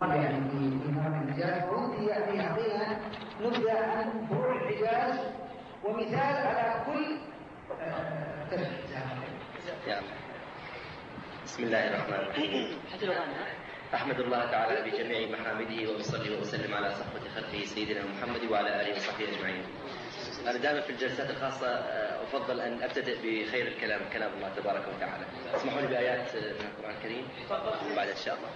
يعني في مقام الحجاز، ودي يعني حقيقة نبدأ عن فروع الحجاز ومثال على كل تشبيه. بسم الله الرحمن الرحيم. أحمد الله تعالى بجميع محامده وأصلي وأسلم على صحبة خلفه سيدنا محمد وعلى آله وصحبه أجمعين. أنا دائما في الجلسات الخاصة أفضل أن أبتدئ بخير الكلام، كلام الله تبارك وتعالى. اسمحوا لي بآيات من القرآن الكريم بعد إن شاء الله.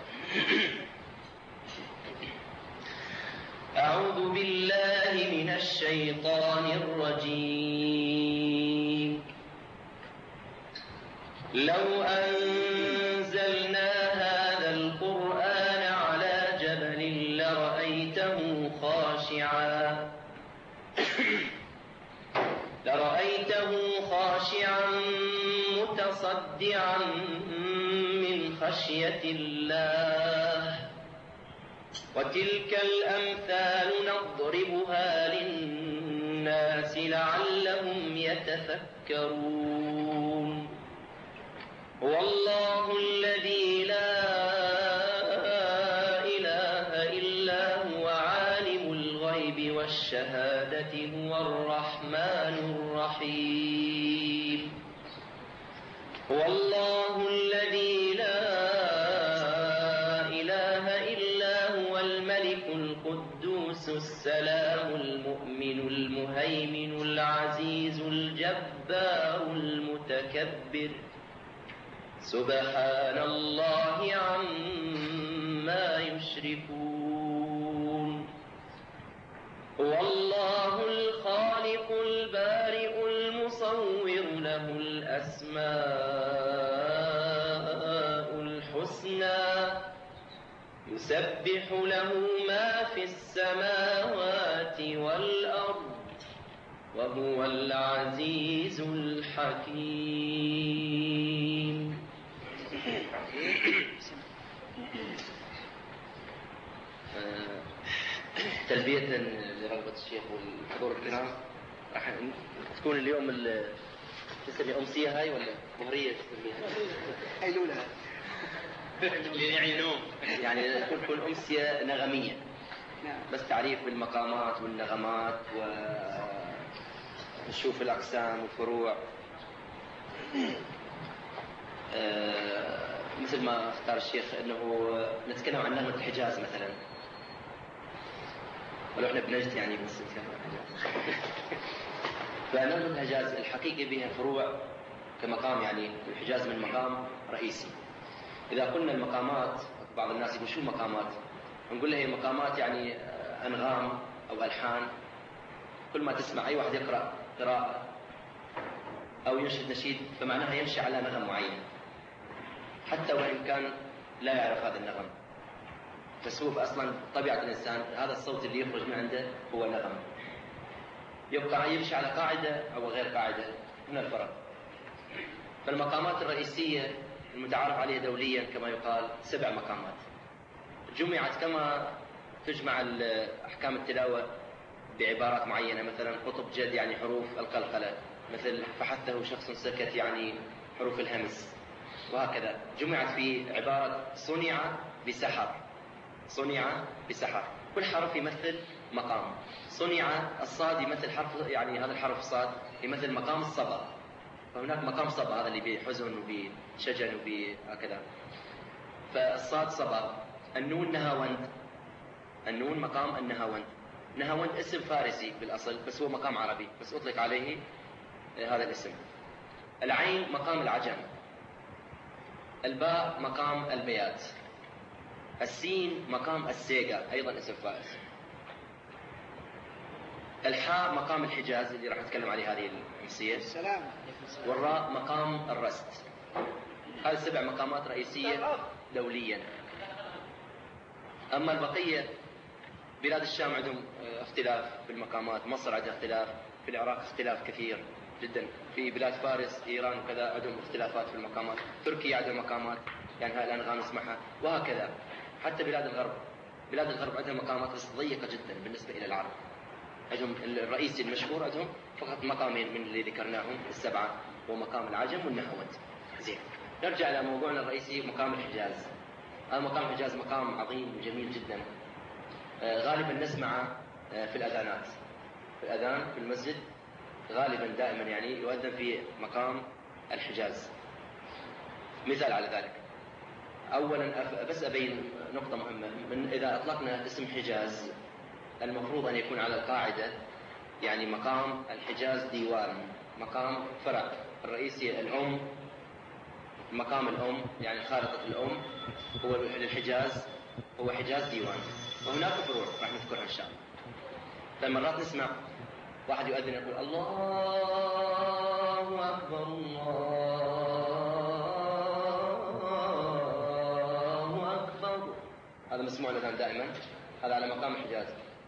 أعوذ بالله من الشيطان الرجيم. لو أنزلنا هذا القرآن على جبل لرأيته خاشعا متصدعا من خشية الله، وتلك الأمثال نضربها للناس لعلهم يتفكرون. هو الله الذي لا إله إلا هو عالم الغيب والشهادة هو الرحمن الرحيم. هو الله الذي لا إله إلا هو الملك القدوس السلام المؤمن المهيمن العزيز الجبار المتكبر، سبحان الله عما يشركون. هو الله الخالق البارئ المصور له الأسماء الحسنى، يسبح له ما في السماوات والأرض وهو العزيز الحكيم. تلبية لرغبة الشيخ والحضور الكرام، راح تكون اليوم تسمي أمسية هاي ولا ظهرية تسميها؟ حيلولة يعني نوم، يعني تكون أمسية نغمية. بس تعريف بالمقامات والنغمات ونشوف الأقسام والفروع. مثل ما اختار الشيخ أنه نتكلم عن نغمة الحجاز مثلا، ولو احنا بنجد يعني بس نتكلم عن الحجاز. فنغمة الحجاز الحقيقة بها فروع كمقام، يعني الحجاز من مقام رئيسي. إذا قلنا المقامات، بعض الناس يقول شو المقامات؟ نقول له هي مقامات يعني أنغام أو ألحان، كل ما تسمع أي واحد يقرأ قراءة أو ينشد نشيد فمعناها يمشي على نغم معين، حتى وإن كان لا يعرف هذا النغم، بس هو أصلا طبيعة الإنسان هذا الصوت اللي يخرج من عنده هو نغم، يبقى يمشي على قاعدة أو غير قاعدة من الفرق. فالمقامات الرئيسية المتعارف عليها دوليا كما يقال 7 مقامات، جمعت كما تجمع أحكام التلاوة بعبارات معينة، مثلا قطب جد يعني حروف القلقلة، مثل فحثه شخص سكت يعني حروف الهمس، وهكذا جمعت في عبارة صنع بسحر. صنع بسحر، كل حرف يمثل مقام. صنع الصاد يمثل حرف، يعني هذا الحرف صاد يمثل مقام الصبا، فهناك مقام صبا هذا اللي بحزن وبشجن وبهكذا، فالصاد صبا. النون نهاوند، النون مقام النهاوند. نهاوند اسم فارسي بالأصل بس هو مقام عربي، بس أطلق عليه هذا الاسم. العين مقام العجم. الباء مقام البيات. السين مقام السيقة أيضا اسم فارسي. الحاء مقام الحجاز اللي راح نتكلم عليه هذه الأمسية. والراء مقام الرست. هذه 7 مقامات رئيسية دوليا. أما البقية بلاد الشام عندهم اختلاف في المقامات، مصر عندها اختلاف، في العراق اختلاف كثير جدا، في بلاد فارس إيران وكذا عندهم اختلافات في المقامات، تركيا عندها مقامات يعني هاي الأنغام نسمعها، وهكذا. حتى بلاد الغرب عندها مقامات بس ضيقة جدا بالنسبة إلى العرب. عندهم الرئيسي المشهور عندهم فقط مقامين من اللي ذكرناهم ال7، هو مقام العجم والنهاوند. زين، نرجع إلى موضوعنا الرئيسي، مقام الحجاز. هذا مقام الحجاز مقام عظيم وجميل جدا. غالبا نسمع في الأذانات، في الأذان في المسجد غالبا دائما يعني يؤذن في مقام الحجاز. مثال على ذلك، أولا بس أبين نقطة مهمة، من إذا أطلقنا اسم حجاز المفروض أن يكون على القاعدة يعني مقام الحجاز ديوان، مقام فرع الرئيسي الأم، مقام الأم يعني خالقة الأم هو للحجاز، هو حجاز ديوان، وهناك فروع راح نذكرها إن شاء الله. فمرات نسمع واحد يؤذن يقول الله أكبر الله أكبر، هذا مسموع لنا دائما، هذا على مقام الحجاز.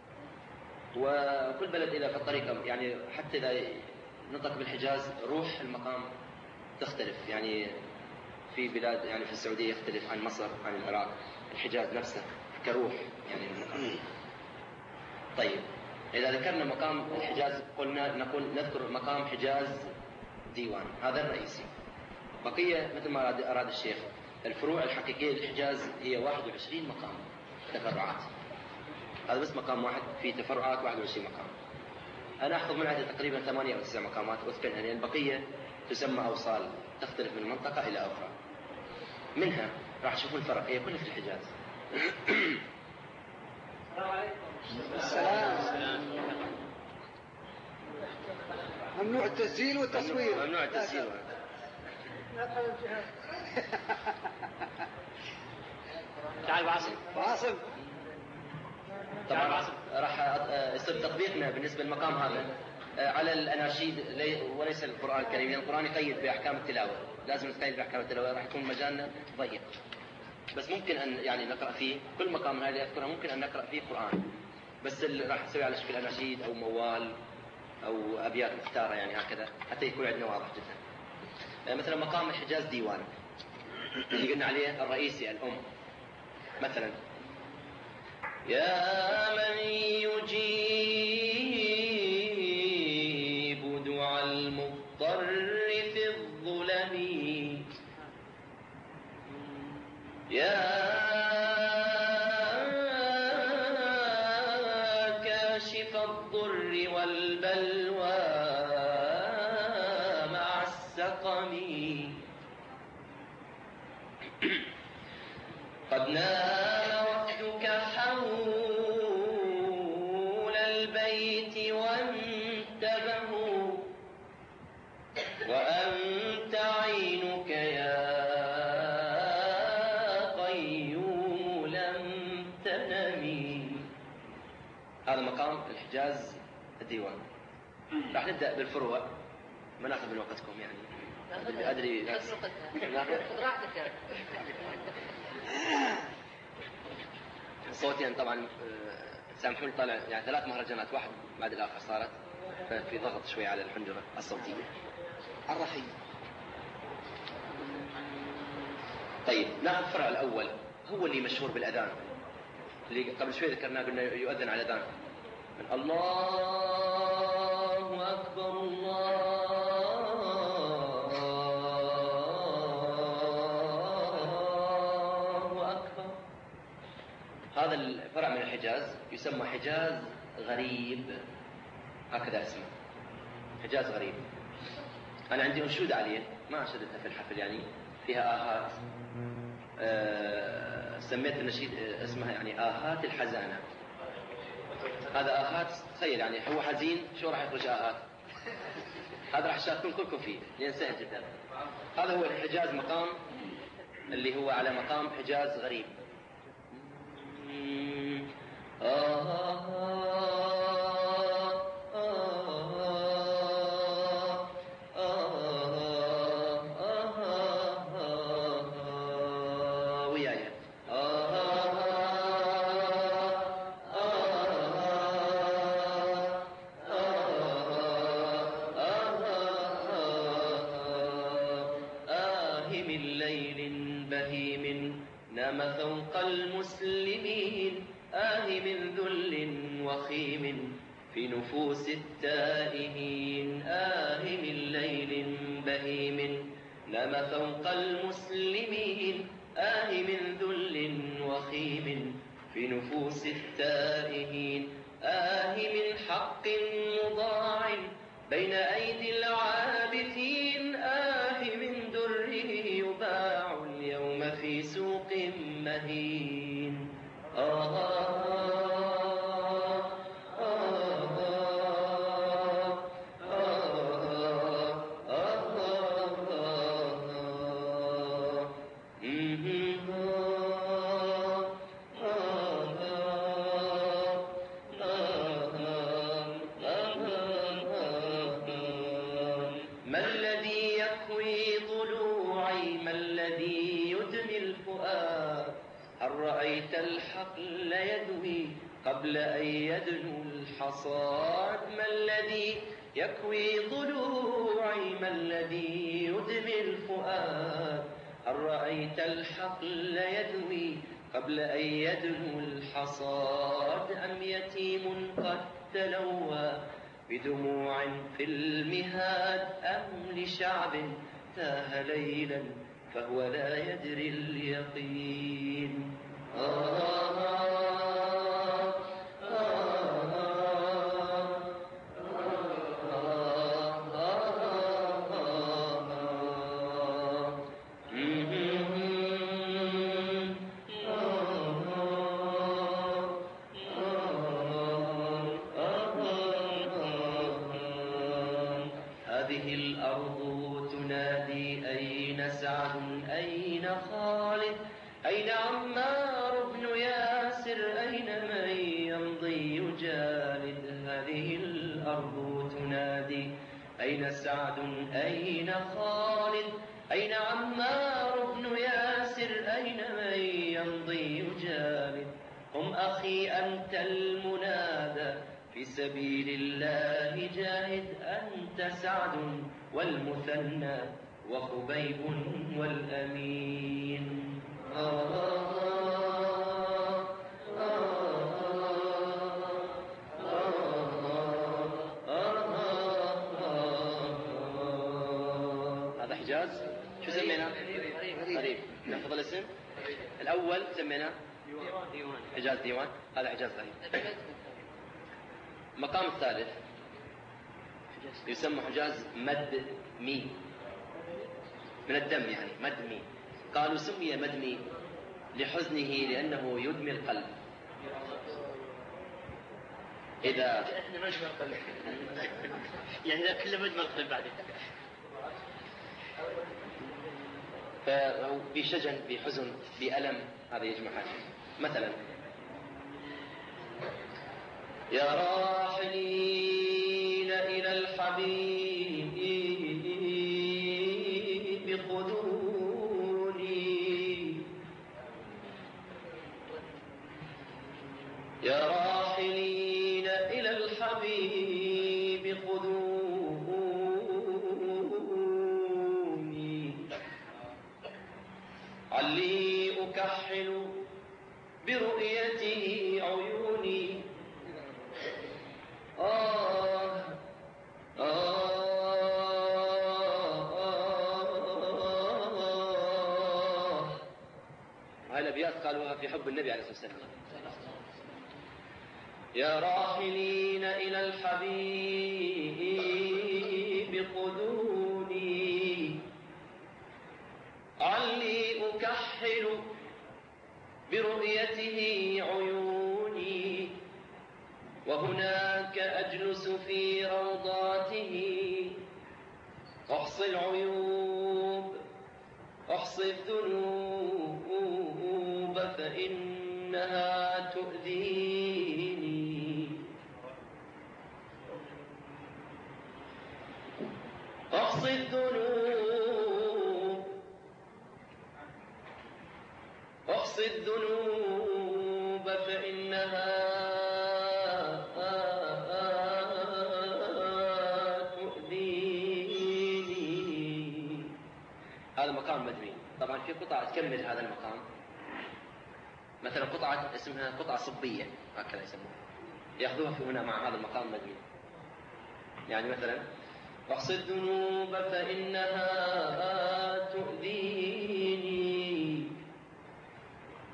وكل بلد إذا في الطريقة يعني حتى إذا نطق بالحجاز روح المقام تختلف، يعني في بلاد يعني في السعودية يختلف عن مصر عن العراق، الحجاز نفسه كروح يعني المقام. طيب إذا ذكرنا مقام الحجاز قلنا نذكر مقام حجاز ديوان، هذا الرئيسي. بقية مثل ما أراد الشيخ الفروع الحقيقية للحجاز هي 21 مقام تفرعات، هذا بس مقام واحد في تفرعات 21 مقام. أنا أخذ من عدد تقريبا 8 أو 9 مقامات وأذكرها، يعني البقية تسمى أوصال تختلف من منطقة إلى أخرى. منها راح تشوفون الفرق، هي كلها في الحجاز. السلام. ممنوع التسجيل والتصوير. ممنوع التسجيل. تعال عاصم. طبعا راح يصير تطبيقنا بالنسبة للمقام هذا على الأناشيد وليس القرآن الكريم، لأن القرآن يقيد بأحكام التلاوة، لازم نتقيد بأحكام التلاوة، راح يكون مجالنا ضيق. بس ممكن أن يعني نقرأ فيه كل مقام من هذه أذكرها، ممكن أن نقرأ فيه قرآن، بس راح نسوي على شكل أناشيد أو موال أو أبيات مختارة يعني هكذا حتى يكون عندنا واضح جدا. مثلا مقام الحجاز ديوان اللي قلنا عليه الرئيسي الأم، مثلا يا من يجيب دعاء المضطر في الظلم، يا كاشف الضر والبلوى مع السقم، قد نام وفدك حول البيت وانتبهوا، وأنت عينك يا قيوم لم تنمي. هذا مقام الحجاز الديوان. راح نبدأ بالفروع، ما ناخذ من وقتكم يعني، أدري ناس صوتي يعني طبعا سامحوني طالع يعني 3 مهرجانات واحد بعد الآخر صارت، ففي ضغط شوي على الحنجرة الصوتية الرحيم. طيب ناخذ الفرع الأول، هو اللي مشهور بالأذان، اللي قبل شوي ذكرناه قلنا يؤذن على الأذان، الله أكبر الله أكبر. هذا الفرع من الحجاز يسمى حجاز غريب، هكذا اسمه حجاز غريب. أنا عندي أنشودة عليه ما أنشدتها في الحفل يعني، فيها آهات، سميت النشيد اسمها يعني آهات الحزانة. هذا آهات، تخيل يعني هو حزين شو راح يخرج آهات، هذا راح تشاركون كلكم فيه لأن سهل جدا. هذا هو الحجاز مقام اللي هو على مقام حجاز غريب. وياي من ليل بهيم نام فوق المسلمين، من ذل وخيم في نفوس التائهين، من ليل بهيم نام فوق المسلمين، من ذل وخيم في نفوس التائهين، من حق مضاع بين أيدي العابثين، من در يباع اليوم في سوق مهين. رأيت الحقل يدوي قبل أن يدنو الحصاد، ما الذي يكوي ضلوعي، ما الذي يدمي الفؤاد. هل رأيت الحقل يدوي قبل أن يدنو الحصاد، أم يتيم قد تلوى بدموع في المهاد، أم لشعب تاه ليلا فهو لا يدري اليقين. هذه الأرض تنادي أين سعد أين خالد، أين عمار بن ياسر، أين من يمضي يجالد. هذه الأرض تنادي أين سعد أين خالد، أين عمار بن ياسر، أين من يمضي يجالد. قم أخي أنت المنادى في سبيل الله جاهد، أنت سعد والمثنى وخبيب والأمين. هذا حجاز. شو سميناه؟ غريب. ناخذ الاسم الأول سميناه حجاز ديوان. هذا حجاز غريب. المقام الثالث يسمى حجاز مد مي، من الدم يعني مدمي. قالوا سمي مدمي لحزنه لأنه يدمي القلب. إذا احنا مجمع القلب يعني إذا كله مجمع القلب بعدين بشجن بحزن بألم، هذا يجمع حاجة. مثلا يا راحلين إلى الحبيب خذوني، يا راحلين إلى الحبيب خذوني، علي أكحل برؤيته عيوني. هاي الأبيات قالوها في حب النبي عليه الصلاة والسلام. يا راحلين إلى الحبيب خذوني، علي أكحل برؤيته عيوني، وهناك أجلس في روضاته، أحصي العيوب أحصي الذنوب فإنها تؤذيني، أحصي الذنوب أحصي الذنوب فإنها تؤذيني. هذا مقام مدني. طبعا في قطعة تكمل هذا المقام، مثلا قطعة اسمها قطعة صبية هكذا يسموها، يأخذوها في هنا مع هذا المقام المدني. يعني مثلا أحصي الذنوب فإنها تؤذيني،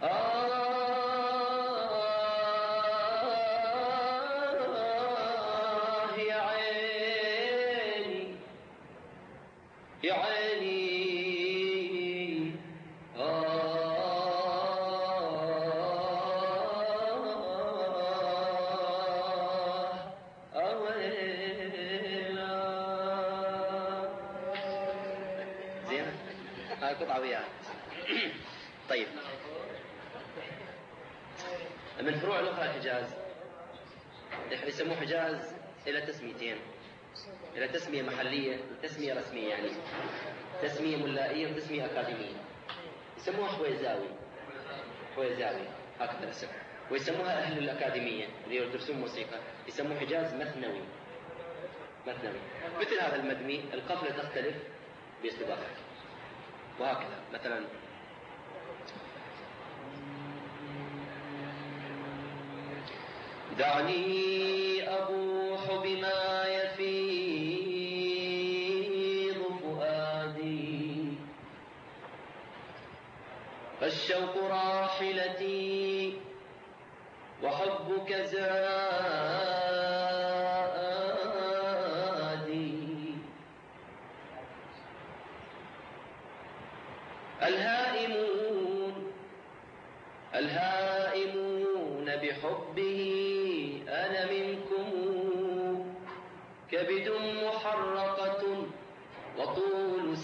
يا عيني يا عيني زين هاي قطعة وياها. طيب من فروع الأخرى الحجاز يسموه حجاز إلى تسميتين، إلى تسمية محلية وتسمية رسمية، يعني تسمية ملائية وتسمية أكاديمية. يسموها حويزاوي، حويزاوي هكذا الاسم. ويسموها أهل الأكاديمية اللي يدرسون موسيقى يسموه حجاز مثنوي. مثنوي مثل هذا المدمي القفلة تختلف باستضافة، وهكذا. مثلا دعني أبوح بما يفيض فؤادي فالشوق راحلتي وحبك زادي. الهائمون بحبه أنا منكم كبد محرقة وطول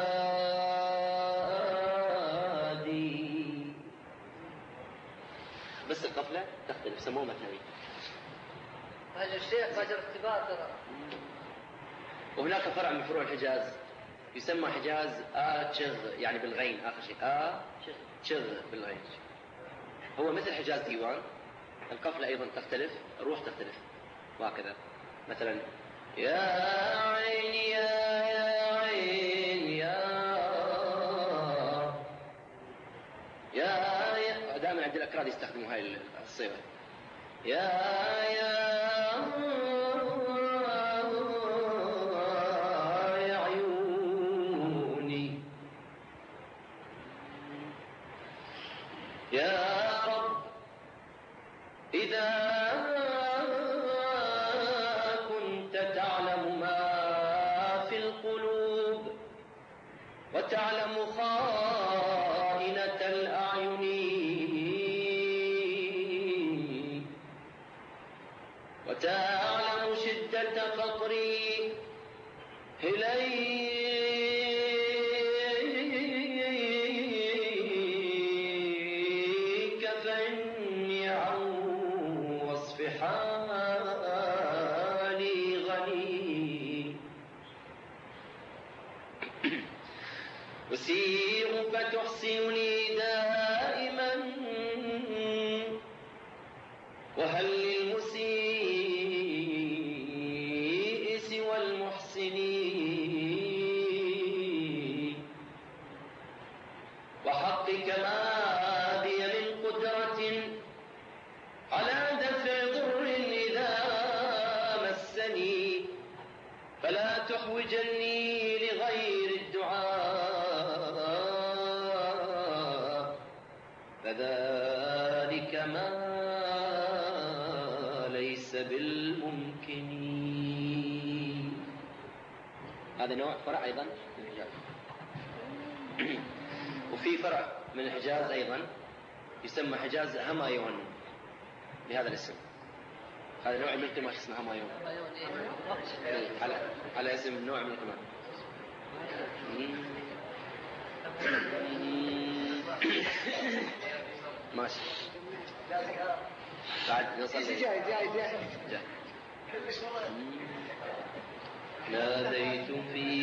سهادي. بس القفلة تختلف، سموه مثنوي. هذا الشيخ هذا ارتباط ترى. وهناك فرع من فروع الحجاز يسمى حجاز آتشغ، يعني بالغين آخر شيء آتشغ بالغين. هو مثل حجاز ديوان، القفلة أيضا تختلف، الروح تختلف، وهكذا. مثلا يا عيني يا عيني يا دائما عند الأكراد يستخدموا هاي الصيغة. يا عيوني يا رب إذا كنت تعلم ما في القلوب وتعلم خائنة الأعين وتعلم شدة قطري إليك فإني عن وصف حالي غني. أسير فتحسنني دائما وهل للمسيء سوى المحسنين وحقك ما بي من قدرة على دفع ضر إذا مسني فلا تحوجني لغير الدعاء فذلك ما ليس بالممكن. هذا نوع فرع أيضا من الحجاز. وفي فرع من الحجاز أيضا يسمى حجاز همايون بهذا الاسم. هذا نوع من القماش اسمه همايون، على اسم نوع من القماش. ماشي بعد نصلي. جاي ناديت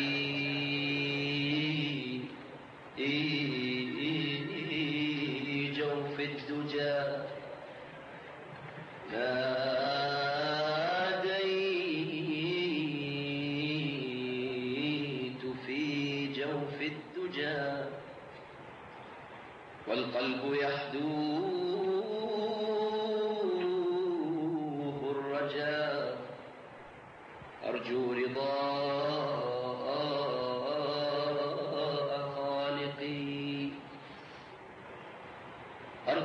في جوف الدجى ناديت في جوف الدجى والقلب يحدوه الرجاء أرجو رضاء خالقي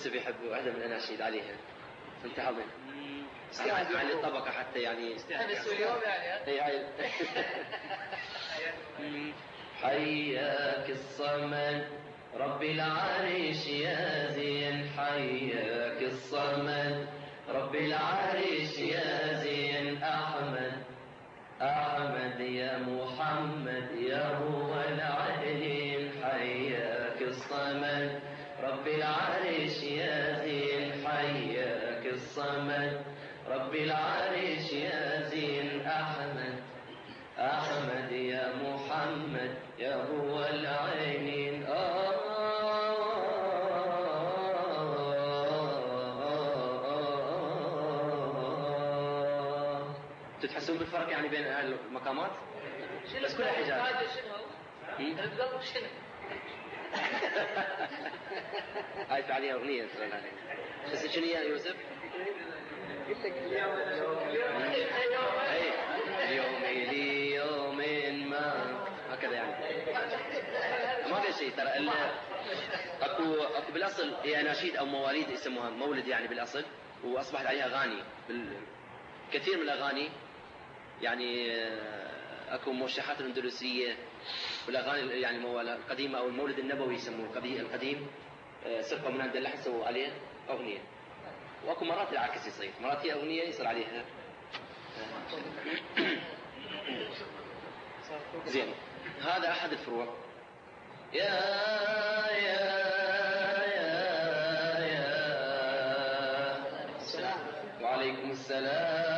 يوسف يحب واحدة من الأناشيد عليها فأنت حاضر على الطبقة حتى يعني اليوم يعني حياك الصمد رب العرش يا زين حياك الصمد رب العرش يا زين أحمد يا محمد يا هو العليم حياك الصمد رب العرش يا زين حياك الصمد رب العرش يا زين أحمد يا محمد يا هو العينين تحسون بالفرق يعني بين المقامات؟ بس كلها حجاز. شنو؟ شنو؟ هاي في عليها أغنية بس شنو يا يوسف؟ قلت لك اليوم ما هكذا يعني ما في شيء ترى اكو بالاصل هي اناشيد او مواليد يسموها مولد يعني بالاصل واصبحت عليها اغاني كثير من الاغاني يعني اكو موشحات الاندلسيه والاغاني يعني القديمه او المولد النبوي يسموه القديم سرقوا من عند اللحن سووا عليه اغنيه واكو مرات العكس يصير مرات هي اغنيه يصير عليها زين هذا احد الفروع يا وعليكم السلام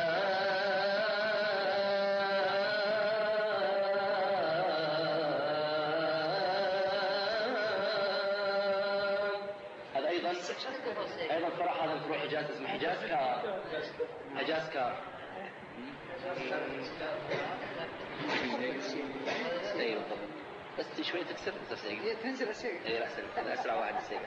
هذا ايضا فرع هذا الفروع حجاز اسمه حجاز كار ايوه بس شوي تكسر تنزل الشيء اي احسن هذا اسرع واحد يصير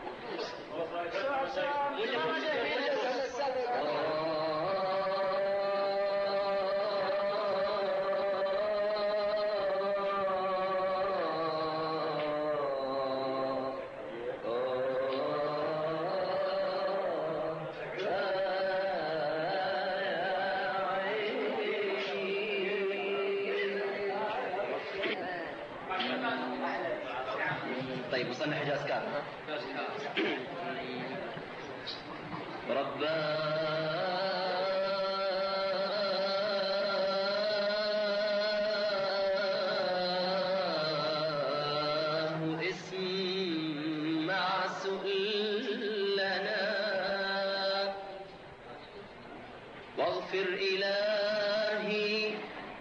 طيب وصلنا حجاز كار رباه اسمع سؤلنا واغفر إلهي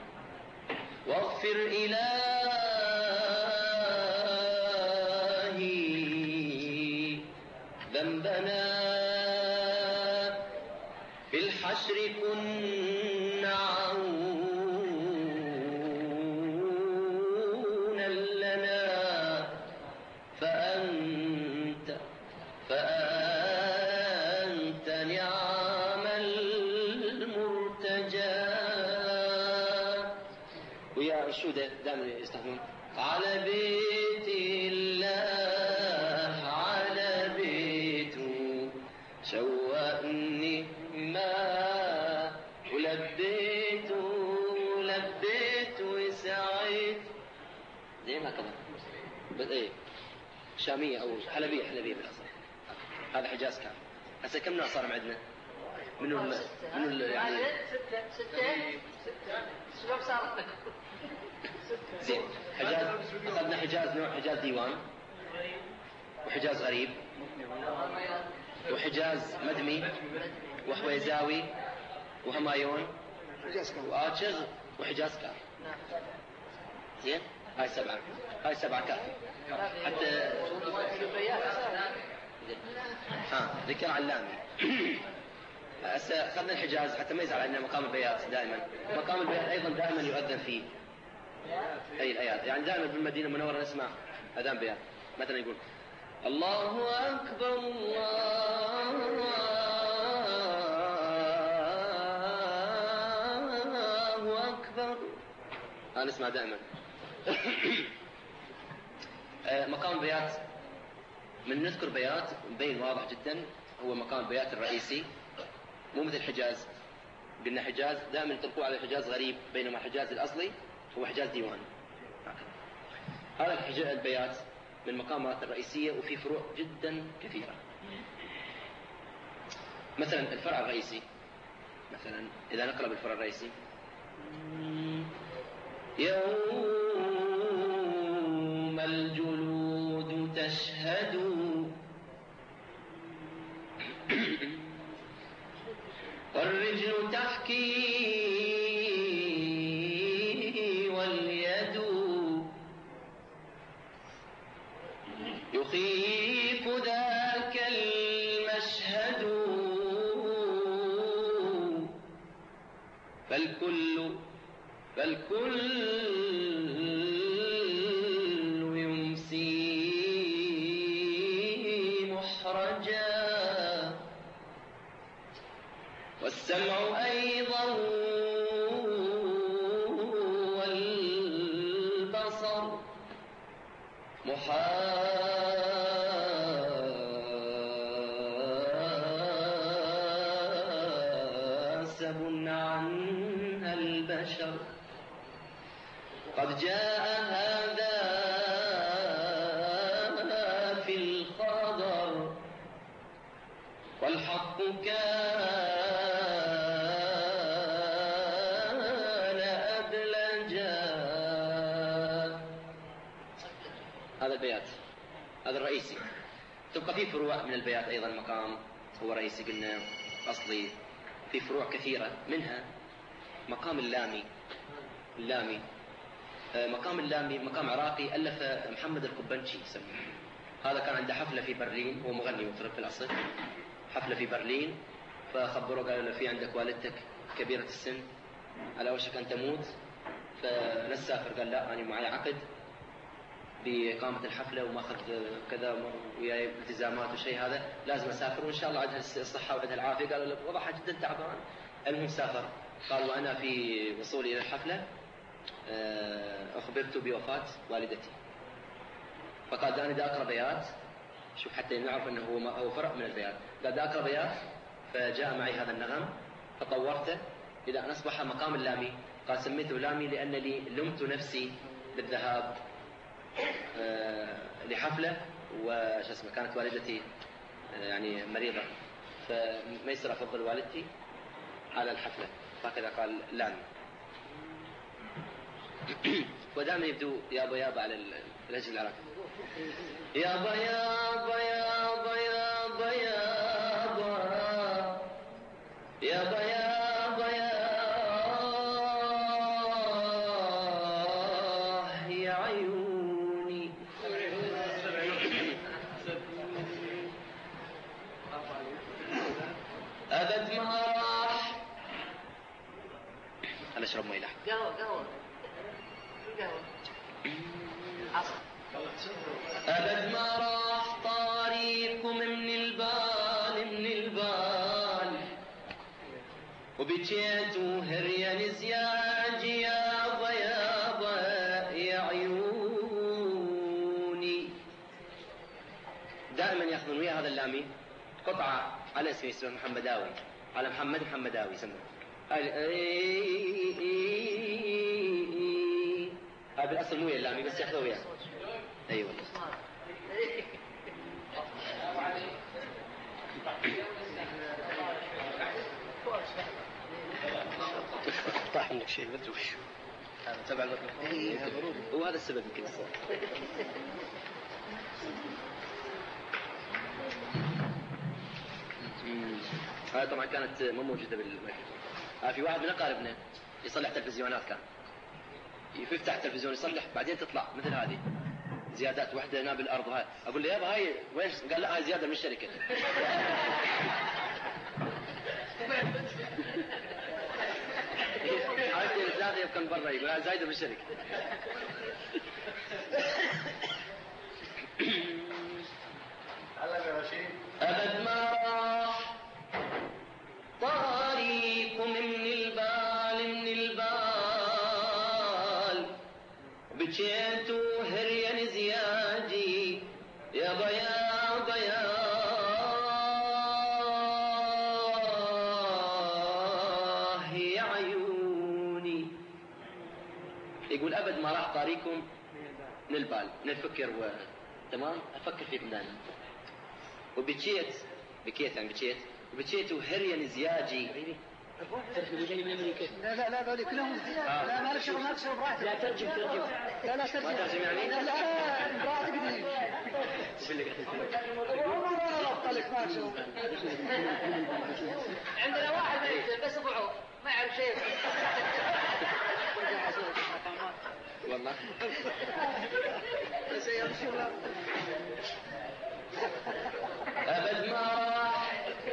ذنبنا في الحشر كنا عونا لنا فأنت نعم المرتجى ويا شو ده دائما يستخدمون على بيت الله على بيته شوقني ما ولبيت وسعيت زي ما كذا ايه شامية او حلبية بالاصل هذا حجاز كان هسه كم نوع صار عندنا منو يعني ستة شباب صارت زين حجاز اخذنا حجاز نوع حجاز ديوان وحجاز غريب وحجاز مدمي وحويزاوي وهمايون وآتشغ وحجاز كار زين هاي سبعة كافي حتى ذكر علامي هسه اخذنا الحجاز حتى ما يزعل عندنا مقام البيات دائما مقام البيات ايضا دائما يؤذن فيه اي الايات يعني دائما بالمدينه المنوره نسمع اذان بيات مثلا يقول الله اكبر الله اكبر نسمع دائما مقام البيات من نذكر بيات مبين واضح جدا هو مقام البيات الرئيسي، مو مثل الحجاز. قلنا حجاز دائما يطلقوا على الحجاز غريب، بينما الحجاز الأصلي هو حجاز ديوان. هذا البيات من المقامات الرئيسية، وفي فروع جدا كثيرة. مثلا الفرع الرئيسي، مثلا إذا نقرأ بالفرع الرئيسي: يوم الجلود تشهد والرجل تحكي واليد يخيف ذاك المشهد فالكل يمسي محرجا، والسمع أيضا والبصر محاسب عنها البشر. قد جاء هذا في الخبر والحق كان أدلجا. هذا البيات، هذا الرئيسي. تبقى فيه فروع من البيات أيضا. مقام هو رئيسي قلنا أصلي، في فروع كثيرة، منها مقام اللامي. مقام اللامي مقام عراقي ألف محمد القبنشي يسميه. هذا كان عنده حفلة في برلين، هو مغني ومطرب في الأصل. حفلة في برلين، فخبروه قالوا له في عندك والدتك كبيرة السن على وشك أن تموت، فنسافر. قال لا، أنا معي عقد بإقامة الحفلة وماخذ كذا وياي التزامات وشيء، هذا لازم أسافر وإن شاء الله عندها الصحة وعندها العافية. قالوا له وضعها جدا تعبان. المهم سافر. قال وأنا في وصولي إلى الحفلة أخبرت بوفاة والدتي، فقال دعني دا أقرأ بيات، شوف حتى نعرف أنه هو فرع من البيات. قال دا أقرأ بيات، فجاء معي هذا النغم فطورته إلى أن أصبح مقام اللامي. قال سميته لامي لأنني لمت نفسي بالذهاب لحفلة وش اسمه، كانت والدتي يعني مريضة، فما يصير أفضل والدتي على الحفلة، هكذا قال لامي. ودائما يبدو يابا يابا على الهجر العراقي. يابا يابا يابا يابا يابا يابا يابا يا عيوني. أبد ما راح. أنا أشرب مي لحظة. أبد ما راح طاريكم من البال وبجيت وهريان زياجي يابا يابا يا عيوني. دائما ياخذون ويا هذا اللامي قطعة على اسمه محمداوي، على محمداوي يسمونه. هذا بالأصل مو اللامي بس ياخذوه وياه. أيوة. طاح منك شيء ما ادري وش تبع الميكروفون. وهذا السبب يمكن الصوت. هذا طبعا كانت مو موجودة بالميكروفون. في واحد من أقاربنا يصلح تلفزيونات، كان يفتح التلفزيون يصلح، بعدين تطلع مثل هذه زيادات واحدة هنا بالأرض. هاي أقول له يابا هاي وين؟ قال لا هاي زيادة من الشركة. هاي زيادة يبقى برا، يقول هاي زايدة من الشركة. أبد ما راح طاريكم من البال بجيت هريان زياجي يابا يابا أبد ما راح طاريكم من البال، من الفكر تمام، أفكر فيكم دائما. وبكيت وهريا زياجي. لا ذولي كلهم لا ما لك شغل براحتك. لا ترجم لا ترجم يعني؟ لا براحتك عندنا واحد بس ضعوف ما يعرف شيء. والله أبد ما راح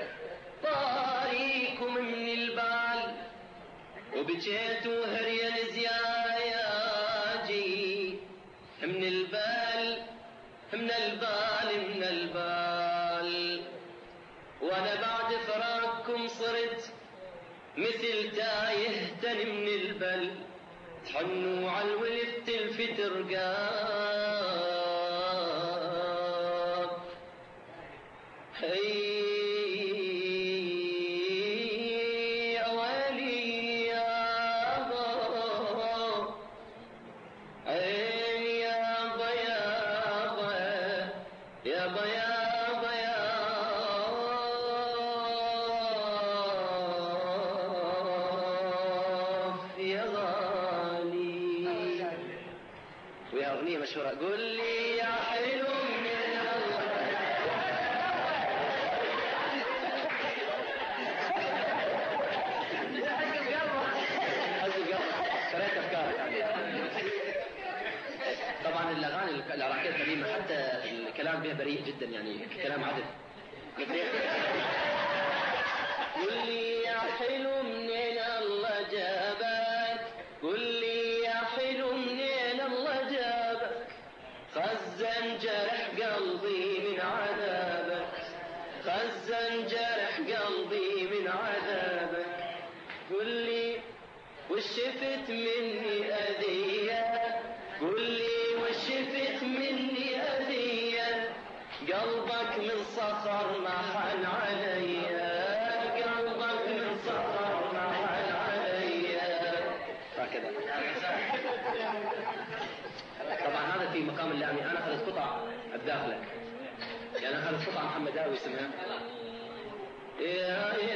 طاريكم من البال، وبكيت وهريا زياجي من البال، وأنا بعد فراقكم صرت مثل تايه تاني من البل، تحنوا على الولد تلفت رقاب. هي يا ويلي يابا، عيني يابا يابا يابا يابا يا غالي. ويا أغنية مشهورة، قل لي يا حلو من طبعا الأغاني العراقية القديمة حتى الكلام بها بريء جدا، يعني كلام عذب. قل لي يا حلو منين الله جابك، قل لي يا حلو منين الله جابك، خزن جرح قلبي من عذابك، خزن جرح قلبي من عذابك. قل لي وش شفت مني أذية، قل لي وش شفت مني أذية، قلبك من صخر ما حن عليا، قلبك من صخر ما حن عليا. هكذا. طبعا هذا في مقام اللامي. أنا أخذت قطع بداخلك، يعني أخذت قطع محمداوي اسمها يا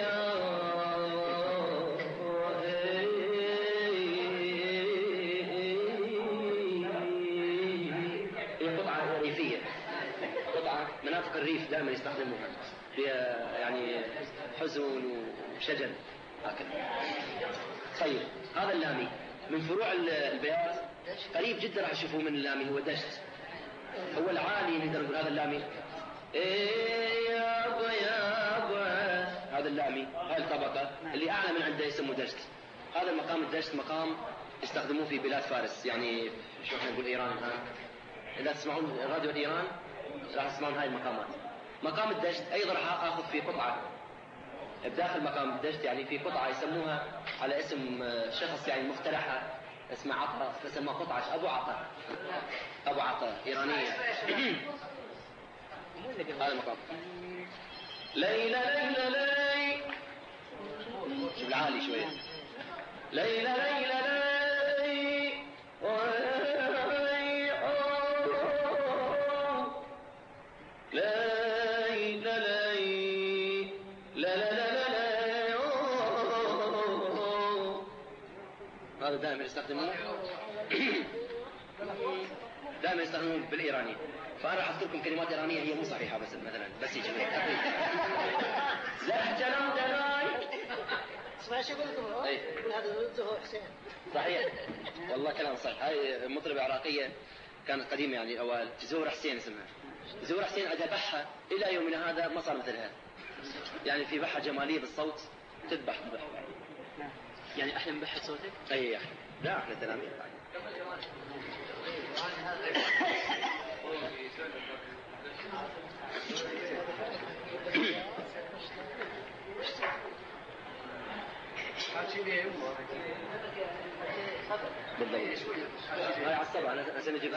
مناطق الريف دائما يستخدموها، فيها يعني حزن وشجن هكذا. طيب هذا اللامي من فروع البيات، قريب جدا راح تشوفوه من اللامي، هو دشت. هو العالي نقدر نقول هذا اللامي، يابا يابا، هذا اللامي، هاي الطبقة اللي أعلى من عنده يسموه دشت. هذا المقام الدشت مقام يستخدموه في بلاد فارس، يعني شو احنا نقول إيران الآن. إذا تسمعون راديو إيران راح تسمعون هاي المقامات. مقام الدشت أيضا راح أخذ في قطعة بداخل مقام الدشت، يعني في قطعة يسموها على اسم شخص يعني مخترعها، اسمه عطا، فسموها قطعة أبو عطا إيرانية. هذا المقام ليلى ليلى ليلى، شوف العالي شوية، ليلى ليلى ليلى هذا دائما يستخدمون بالإيراني. فأنا راح أذكر لكم كلمات إيرانية هي مو صحيحة، بس مثلا بس يجي لهجة دلاي. اسمع شو قلتم؟ هذا زهور حسين. صحيح والله كلام صحيح. هاي مطربة عراقية كانت قديمة يعني الأوائل، زهور حسين اسمها. زهور حسين عندها بحة إلى يومنا هذا ما صار مثلها، يعني في بحة جمالية بالصوت، تذبح يعني أحلى من بحة صوتك؟ أي أحلى، لا أحلى تلاميذ. بالضبط. هاي على السبعة، أنا سنجيب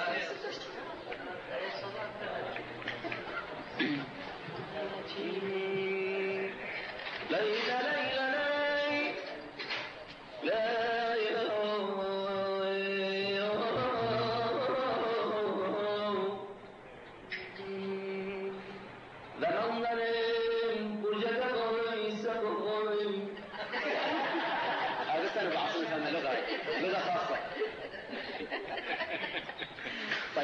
ليلى ليلى ليلى لا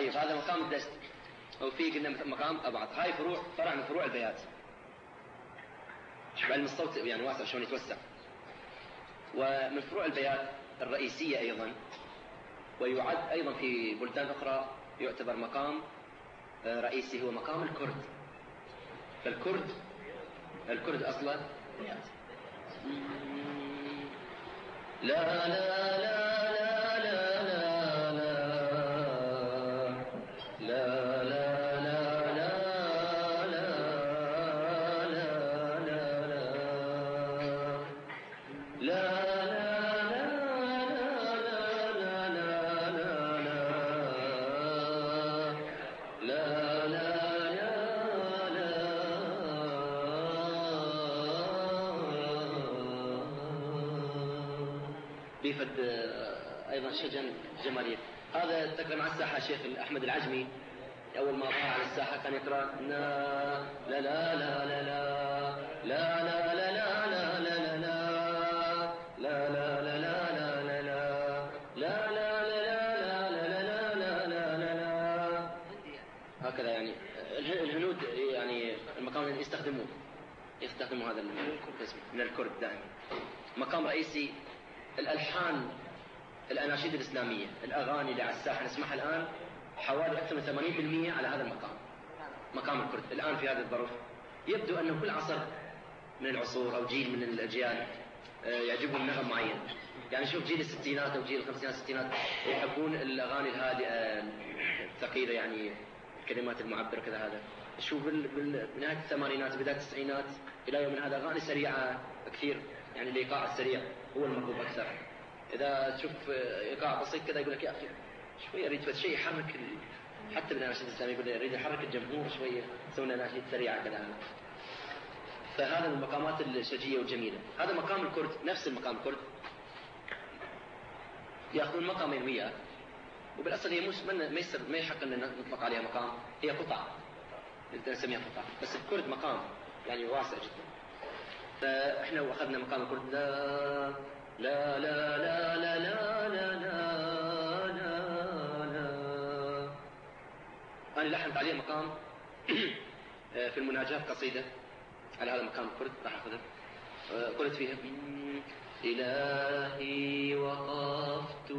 طيب هذا مقام الدست، أو في قلنا مقام أبعد. هاي فرع من فروع البيات. شوف علم الصوت يعني واسع شلون يتوسع. ومن فروع البيات الرئيسية أيضا، ويعد أيضا في بلدان أخرى يعتبر مقام رئيسي، هو مقام الكرد. فالكرد أصلا لا لا لا لا لا لا لا بيفد أيضا شجن جمالية. هذا تكلم عن الساحة الشيخ أحمد العجمي، أول ما طلع على الساحة كان يقرأ لا لا لا لا لا لا لا لا لا لا لا لا لا لا لا لا لا. هكذا يعني الهنود يعني المقام يستخدموا هذا الاسم من الكرد دائما. مقام رئيسي. الألحان الأناشيد الإسلامية، الأغاني اللي على الساحة نسمعها الآن حوالي أكثر من 80% على هذا المقام، مقام الكرد. الآن في هذه الظروف يبدو أنه كل عصر من العصور أو جيل من الأجيال يعجبهم نغم معين. يعني شوف جيل الستينات أو جيل الخمسينات الستينات يحبون الأغاني الهادئة الثقيلة، يعني الكلمات المعبرة كذا. هذا شوف بنهاية الثمانينات بداية التسعينات إلى يوم هذا أغاني سريعة كثير، يعني الإيقاع السريع هو المطلوب أكثر. إذا تشوف إيقاع بسيط كذا يقول لك يا أخي شوية أريد شيء يحرك حتى بالأناشيد الإسلامية يقول أريد يحرك الجمهور شوية، سوينا أناشيد سريعة كذا. فهذا من المقامات الشجية والجميلة. هذا مقام الكرد، نفس المقام الكرد يأخذون مقامين وياه، وبالأصل هي ما يحق أن نطلق عليها مقام، هي قطع نسميها قطع. بس الكرد مقام يعني واسع جدا. فإحنا وأخذنا مقام الكرد لا لا لا لا لا لا لا لا لا. أنا لحنت عليه مقام في المناجاة قصيدة على هذا مقام الكرد، راح أخذها. قلت فيها إلهي وقفت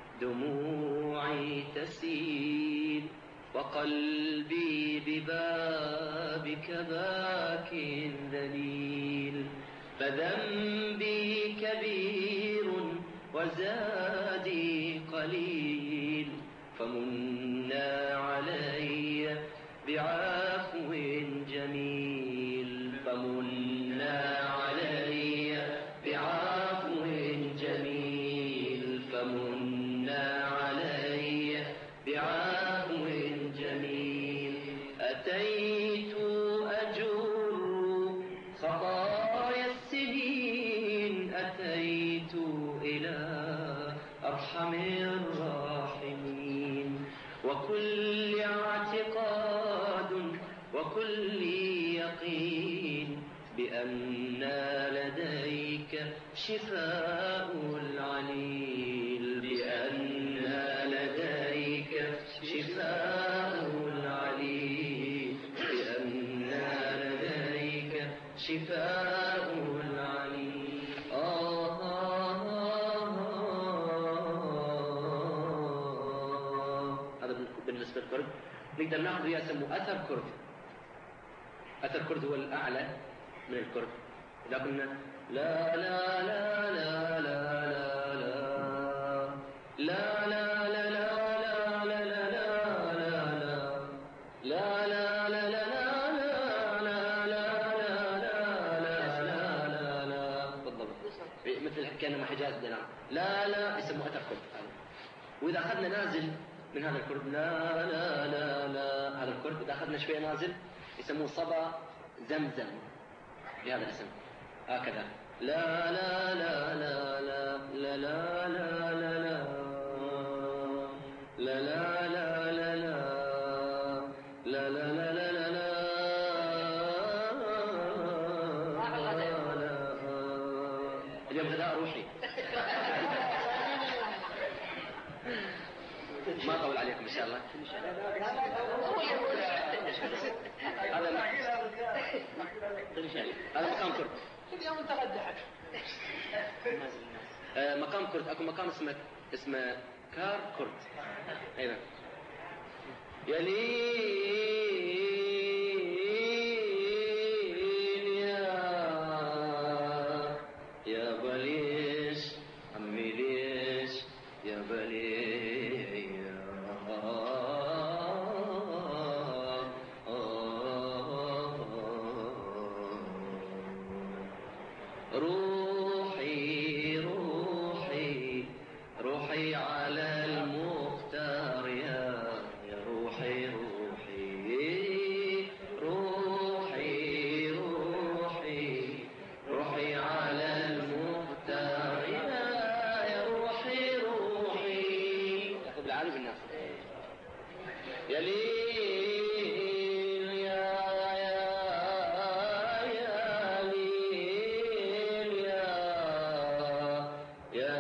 دموعي تسيل وقلبي ببابك باك ذليل، فذنبي كبير وزادي قليل، فمنا علي بعفو جميل، فمنا علي بعفو جميل، فمنا علي بعفو جميل. أتيت أجر خطايا السنين، أتيت إلى أرحم الراحمين، وكل اعتقاد وكل يقين بأن لديك شفاء العليل، بأن لديك شفاء العليل، بأن لديك شفاء العليل. هذا بالنسبة للكرد. نقدر ناخذ يسموه أثر كرد. أثر كرد هو الأعلى من الكرد. إذا قلنا لا لا لا لا لا لا لا لا لا لا لا لا لا لا بالضبط، مثل كأنما حجاز دينار. لا لا يسموه أثر كرد. وإذا أخذنا نازل من هذا الكرد لا لا لا لا، هذا الكرد إذا أخذنا شوية نازل يسموه صبا زمزم بهذا الاسم. هكذا لا لا لا لا لا لا لا لا لا لا لا لا لا لا لا لا لا لا لا. اليوم غذاء روحي ما طول عليكم إن شاء الله. هذا مقام كرد. اليوم تغدى مقام كرد. أكو مقام اسمه كار كرد. أيضا يلين يا بليش عمي ليش يا بليش روحي روحي روحي على المختار يا روحي روحي روحي روحي روحي على المختار يا روحي روحي. ياخذ بالعالي بالناس يا ليل يا ليل يا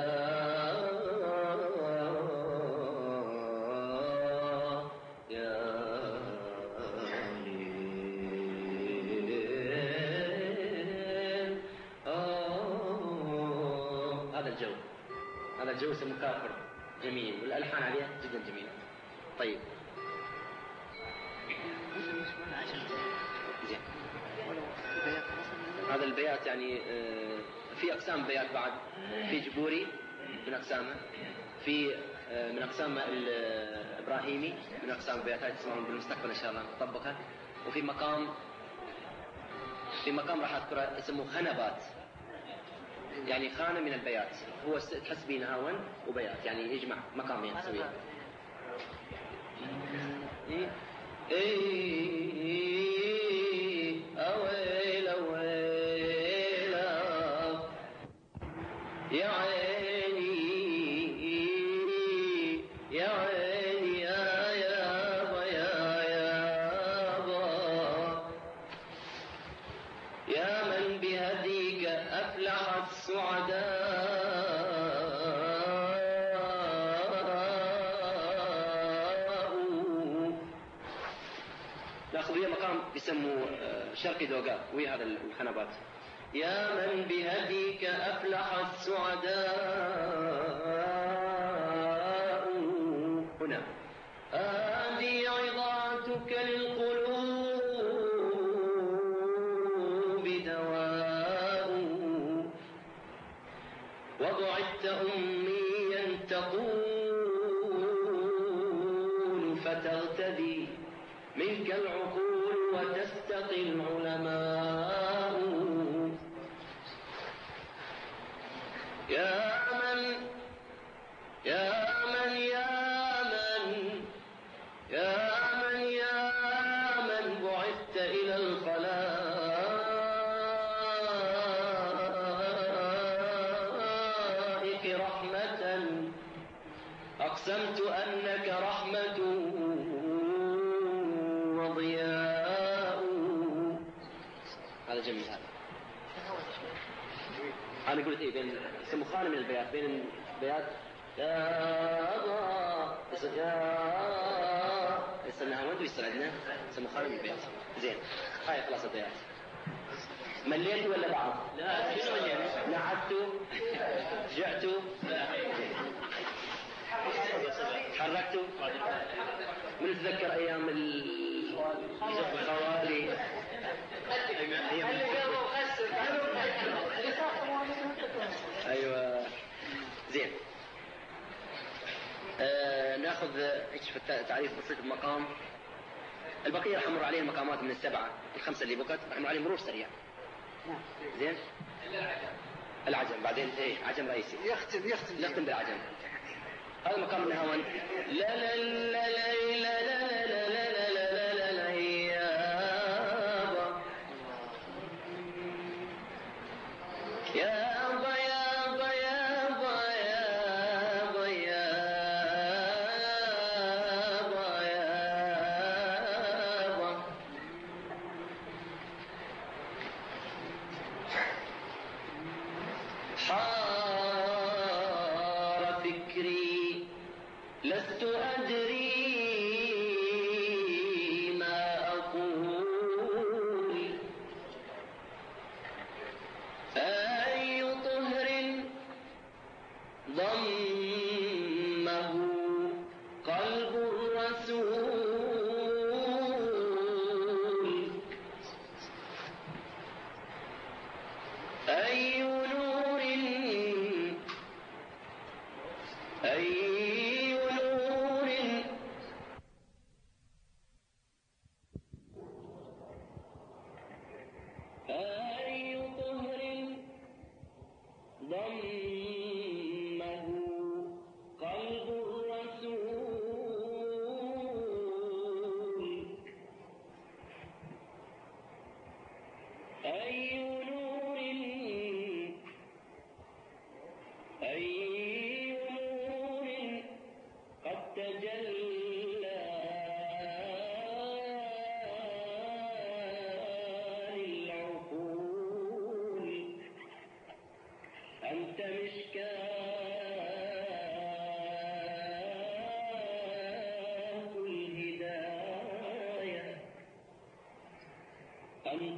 هذا الجو اسمه كافر جميل والألحان عليها جدا جميلة. طيب زين. هذا البيات يعني في أقسام بيات بعد. في جبوري من أقسامه، في من أقسام الإبراهيمي من أقسام البيات هاي تسمعون بالمستقبل إن شاء الله نطبقها. وفي مقام راح أذكره اسمه خنبات، يعني خانة من البيات، هو تحس به نهاون وبيات، يعني يجمع مقامين تسويها. أويل أويل يا عيني يا عيني يا يابا يا يابا يا من بهديك أفلح السعداء. ناخذ ويا مقام يسموه شرقي دوغا ويا هذا الخنبات. يا من بهديك أفلح السعداء هنا هذه عظاتك للقلوب دواء وضعت أميا تقول فتغتدي منك العقول وتستقي العلماء. يا من يا من يا من يا من يا من بعثت إلى الخلائق رحمة أقسمت أنك رحمة وضياء. هذا جميل. هذا أنا قلت إيه بين اسمه خانة من البيات، بين البيات يا الله يا يستناها وين يستعدنا اسمه خانة من البيات. زين هاي خلاص البيات. مليت ولا بعض؟ لا شنو مليت؟ نعدتوا؟ جعتوا؟ حركتوا؟ من تذكر أيام الخوالي؟ أيوة زين. ناخذ في تعريف بسيط بمقام البقية راح نمر عليه المقامات من السبعة الخمسة اللي بقت راح نمر عليه مرور سريع. زين العجم بعدين ايه عجم رئيسي يختم بالعجم. هذا مقام النهاون لا لا لا لا لا لا لا لا لا لا لا يا با يا با يا با يا با يا با يا با. حار فكري لست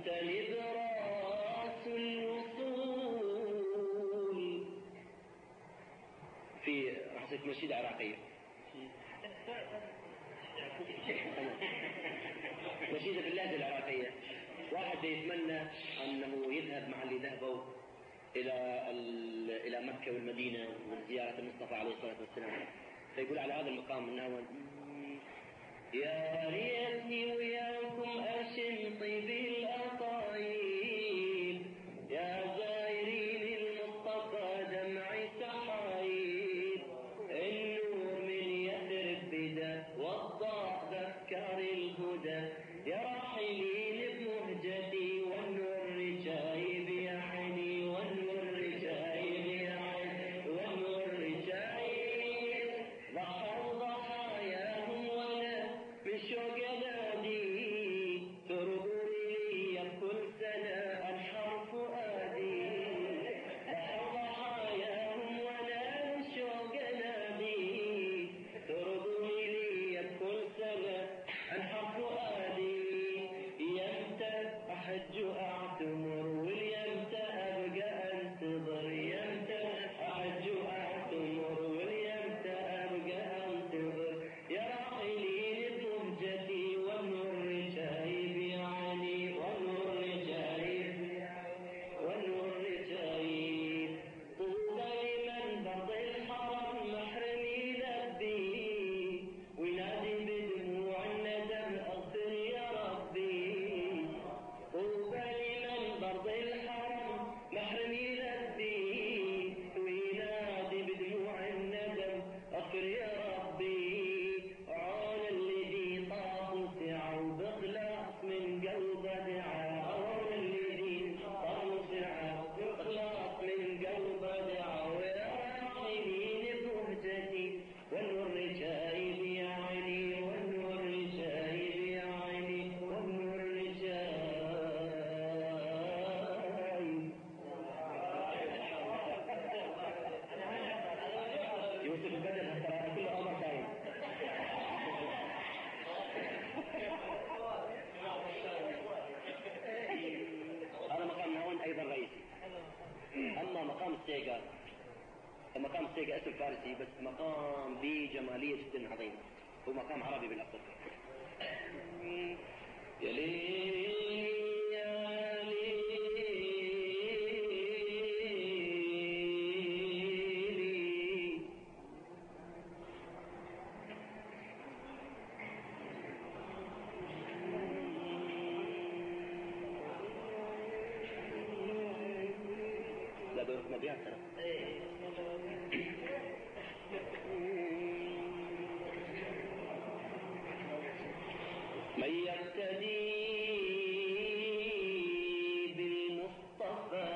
أنت نبراس الوصول. في راح نشيد عراقية، نشيدة باللهجة العراقية. واحد يتمنى أنه يذهب مع اللي ذهبوا إلى مكة والمدينة وزيارة المصطفى عليه الصلاة والسلام، فيقول على هذا المقام أنه يا ريتني وياكم أشم طيب الأطايب، يا زائرين المصطفى دمعي سحايب، النور من يثرب بدا والضاء بأفكار الهدى، يا راحلين بمهجتي والنور رجايب يا عيني، والنور رجايب يا عيني، والنور رجايب، ضحوا ضحاياهم وانا بالشوق انادي، ترضوا لي كل سنه انحر فؤادي، ضحوا ضحاياهم وانا بالشوق انادي، ترضوا لي كل سنه انحر فؤادي، يمتى احج اعتمر واليمتى ابقى انتظر، يمتى احج اعتمر واليمتى ابقى انتظر، يا راحلين بمهجتي والنور رجايب يا عيني، والنور رجايب والنور رجايب، طوبى لمن برض الحرم محرم يلبي وينادي بدموع الندم اغفر يا ربي، طوبى لمن برض الحرم محرم يلبي وينادي بدموع الندم اغفر يا ربي، عون الذي طاف سعوا باخلاص من قلبه دعا، عون الذي طاف سعوا باخلاص من قلبه دعا، ويا راحلين بمهجتي والنور رجايب يا عيني، والنور رجايب يا عيني، والنور رجايب. يوسف البدر ترى كل امر دايم. هذا مقام نهون ايضا رئيسي. اما مقام السيقا، مقام السيقا اسم فارسي بس مقام بجمالية جدا عظيمة، هو مقام عربي بالاصل. يا ليل يا ليل لا دورة مبيعات ترى. من يقتدي بالمصطفى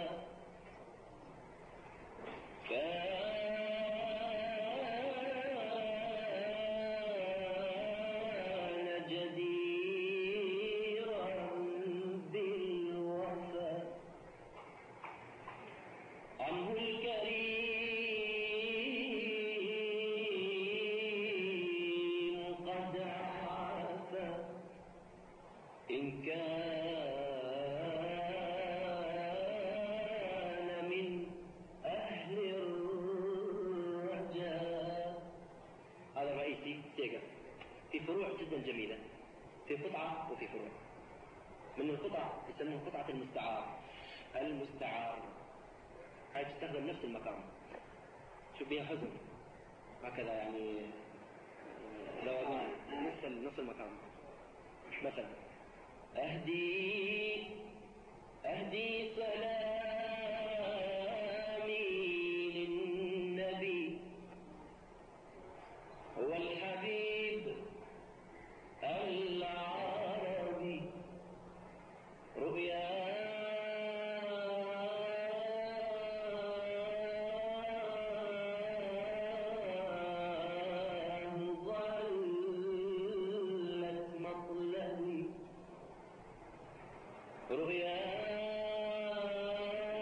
كان جديرا بالوفا، عنه الكريم قد عفا، إن كان من أهل الرجاء. هذا رئيسي سيقا في فروع جدا جميلة، في قطعة وفي فروع. من القطع يسمون قطعة المستعار، المستعار هاي تستخدم نفس المقام، شوف بها حزن هكذا يعني، لو أقول نفس المقام مثلا أهدي سلامي للنبي هو الحبيب العربي، رؤياه ظلت مطلبي، رؤياه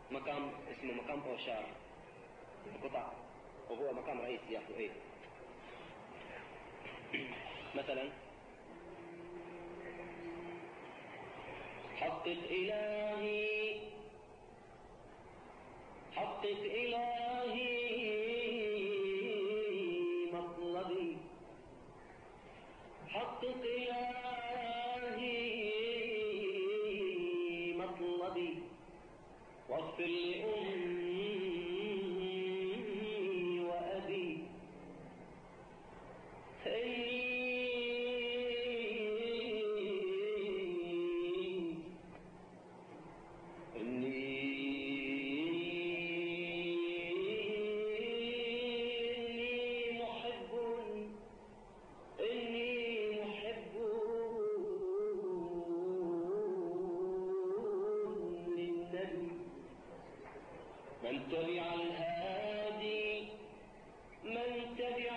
مقام اسمه مقام أوشار القطع، وهو مقام رئيسي يا أخي. مثلا حقق إلهي حقق إلهي مطلبي، حقق إلهي مطلبي، واغفر لأمي وأبي، من تبع الهادي من تبع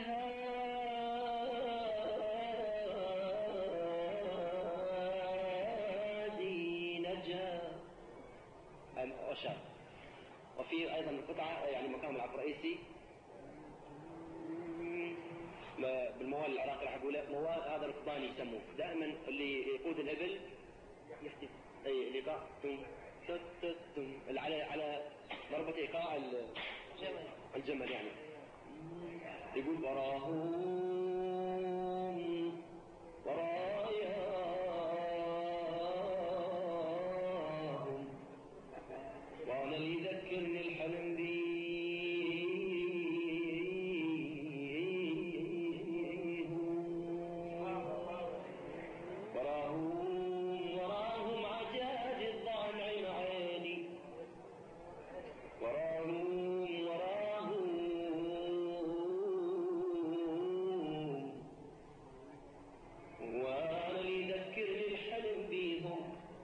الهادي نجا. أشار. وفي أيضا القطعة يعني مقام العقد الرئيسي بالموال العراقي، راح أقول موال هذا القضاني يسموه دائما، اللي يقود الإبل يحدث أي لقاء على ضربة إيقاع الجمل يعني. يقول وراهم وراياهم وانا اللي يذكرني الحلم وراهم عجاج الضان عين عيني، وراهم وانا اللي يذكرني الحلم بيهم،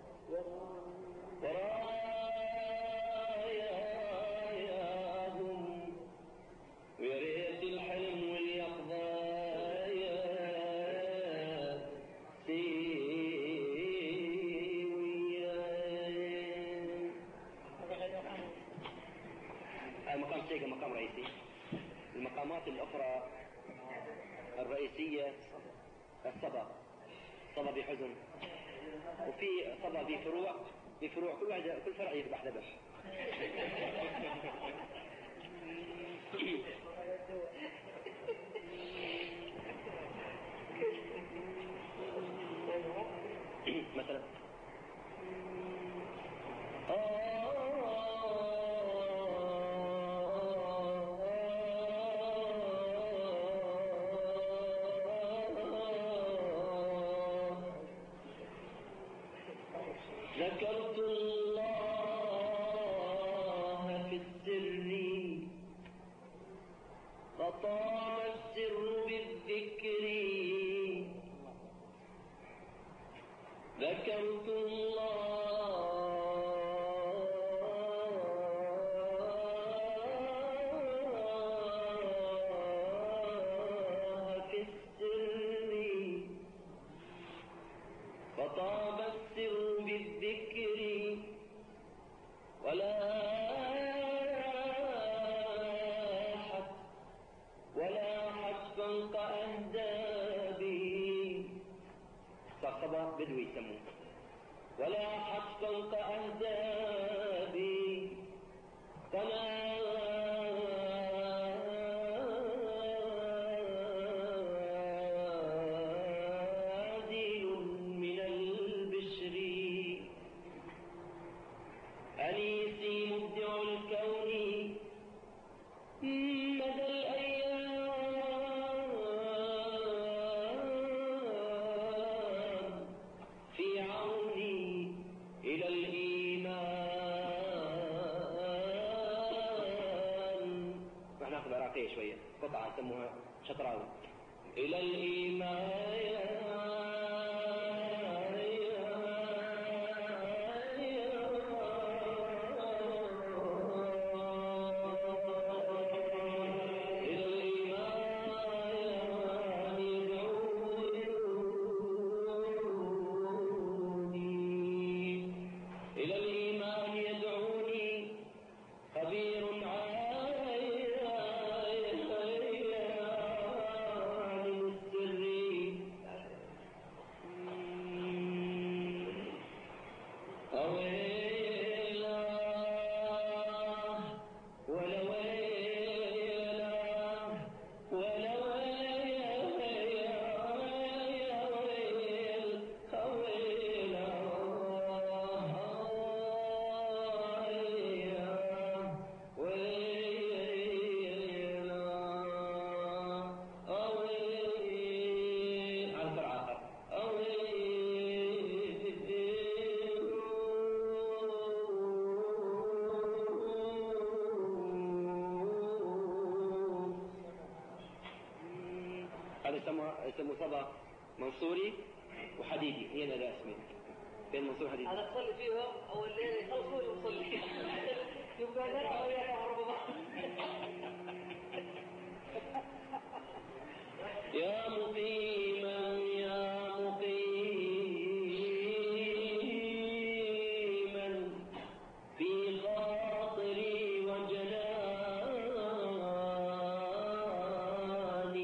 وراياهم ويا ريت الحلم واليقظة مقام سيجا مقام رئيسي. المقامات الأخرى الرئيسية الصبا، صبا بحزن، وفي صبا بفروع كل فرع يذبح ذبح. مثلا ذكرت الله في السر فطال السر بالذكر، ذكرت الله في السر فطاب السر بالذكر، ولا فوق أهدابي، صخبة بدوي يسموه، ولا فوق أهدابي قناديل من البشر، أنيسي مبدع الكون مدى الأيام في عوني إلى الإيمان. نحن ناخذ عراقية شوية، قطعة يسموها شطراوي. إلى الإيمان إلى الإيمان يدعوني يسموه صبا منصوري وحديدي، هي الأداة اسمه بين منصور وحديدي. هذا تصلي فيه أول ليلة يخلصوا ويصلي يبقى لا ويا كهرباء. يا مقيما يا مقيما في خاطري وجناني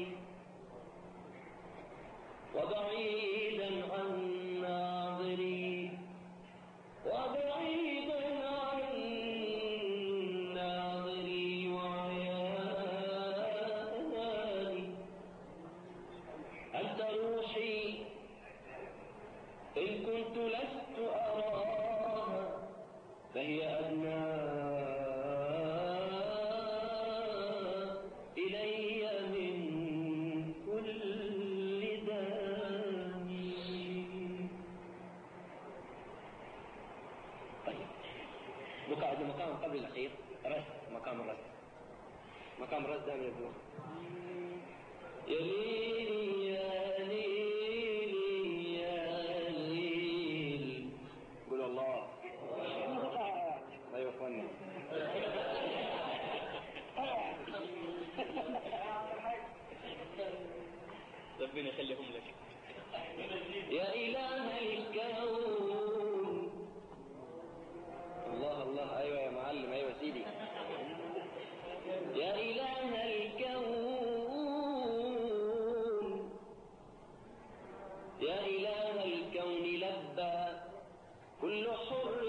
وبعيدا عن ناظري وبعيدا عن ناظري وعياني أنت روحي إن كنت لست أراها فهي أدنى إلي من كل داني. طيب نقعد المقام قبل الأخير رست، مقام الرست. مقام الرست دائما يقول يا ليلي يا ليلي يا ليل. قولوا الله. ايوه اخواني. ربنا يخليهم لك. يا إله الكون. الله الله. ايوه يا معلم. ايوه سيدي. يا إله الكون يا إله الكون لبى كل حر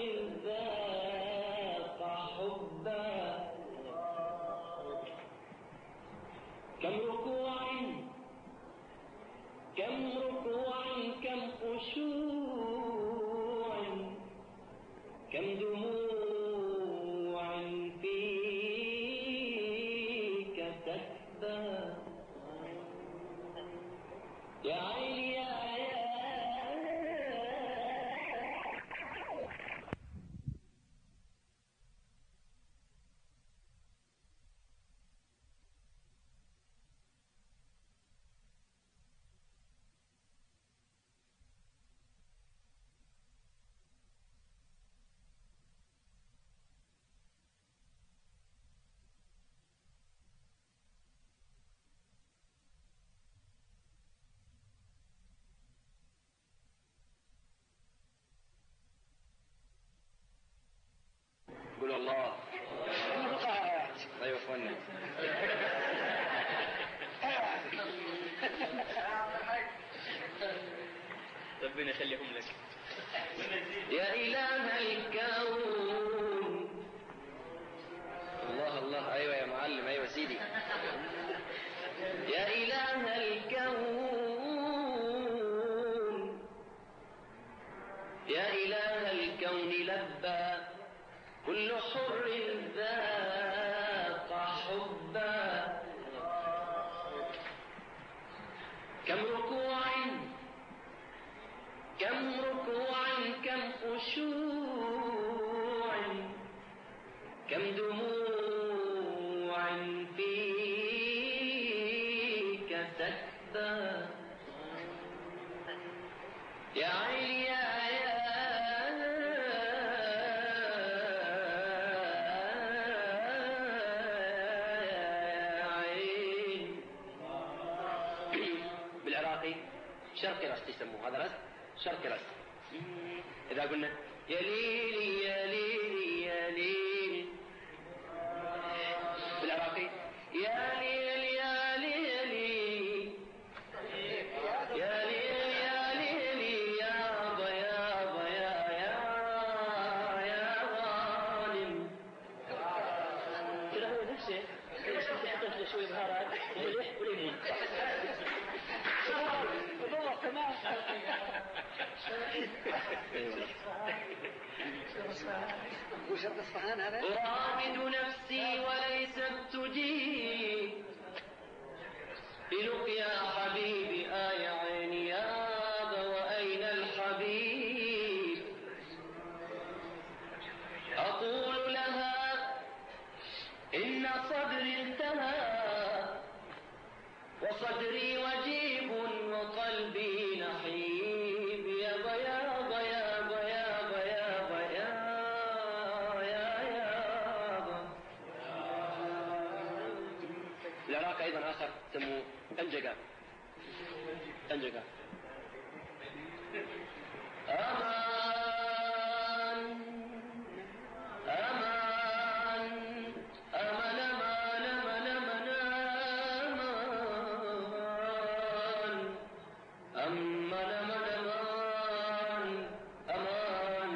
ذاق حبا كم ركوع كم خشوع كم دموع فيك تكبى يا عيني يا قولوا الله. ايوه اخوانا. ربنا يخليهم لك. يا إله الكون. الله الله. ايوه يا معلم. ايوه سيدي. يا إله الكون يا إله الكون لبى كل حر ذاق حبا كم ركوع كم خشوع كم دموع فيك تكبى يا عيني يا بالعراقي شرقي رست يسموه. هذا رست شرقي رست. إذا قلنا يا ليلي يا ليلي يا ليلي بالعراقي يا ليلي يا ليلي يا ليلي يا ليلي يا ضيا يا غانم. كذا هو نفسه يحطه شوي بهارات وملح وليمون. والله تمام. وشرط اصفهان هذا. أراقد نفسي وليست تجيب بلقيا حبيبي يا عيني ياب وأين الحبيب. أقول لها إن صدري انتهى وصدري وجيب أنجقا أمان أمان أمان أمان أمان أمان أمان أمان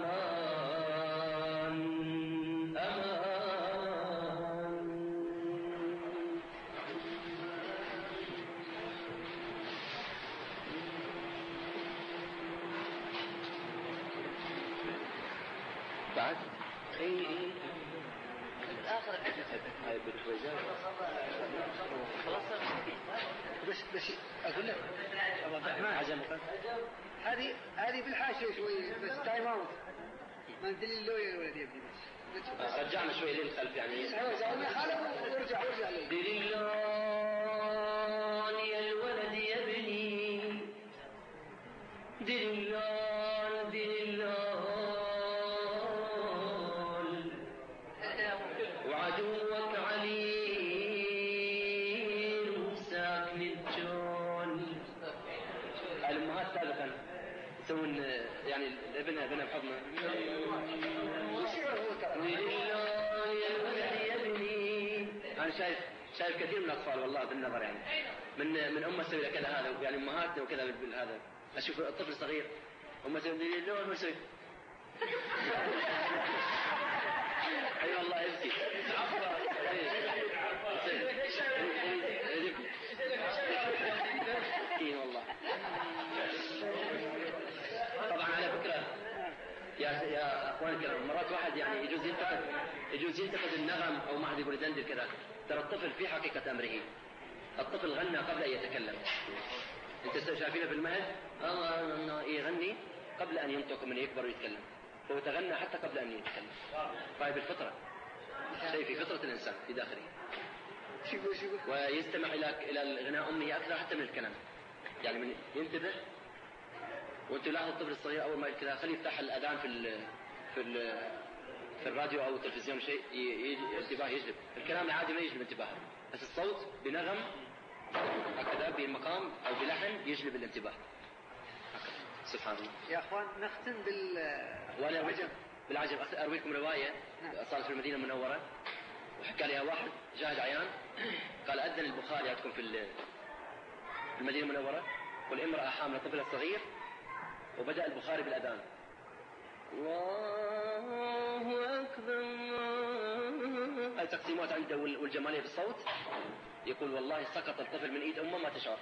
أمان أمان. بعد اي الآخر هاي بالفوزان خلاص بس أقول لك عجمك هذه بالحاشية شوي بس تايم اوت ما ندري اللوية الولد يبني بس رجعنا شوي للخلف يعني ما خالف وارجع لي دليلان يا الولد يبني دليلان وعدوك عليل ساكن الجون. الأمهات سابقا يسوون يعني الابن بحضنه أنا شايف كثير من الأطفال والله بالنظر يعني من أمه تسوي له كذا هذا يعني أمهاتنا وكذا هذا أشوف الطفل صغير أمه تسوي له ما يسوي أي والله يبكي والله. طبعا على فكرة يا اخوان الكرام مرات واحد يعني يجوز ينتقد النغم او ما حد يقول دندل كذا. ترى الطفل في حقيقة امره الطفل غنى قبل ان يتكلم. انت شايفينه في المهد الله يغني قبل ان ينطق من يكبر ويتكلم. هو تغنى حتى قبل ان يتكلم. فهي بالفطرة شيء في فطرة الانسان في داخله ويستمع الى الغناء امه اكثر حتى من الكلام يعني من ينتبه. وانت لاحظ الطفل الصغير اول ما كذا خليه يفتح الاذان في الراديو او التلفزيون شيء انتباه يجلب. الكلام العادي ما يجلب انتباه بس الصوت بنغم هكذا بمقام او بلحن يجلب الانتباه. سبحان الله. يا اخوان نختم بالعجب ارويكم روايه صارت في المدينه المنوره وحكى لها واحد جاهد عيان قال اذن البخاري عندكم في المدينه المنوره والامراه حامله طفلها الصغير وبدأ البخاري بالأذان الله أكبر. التقسيمات عنده والجمالية في الصوت يقول والله سقط الطفل من إيد أمه ما تشعر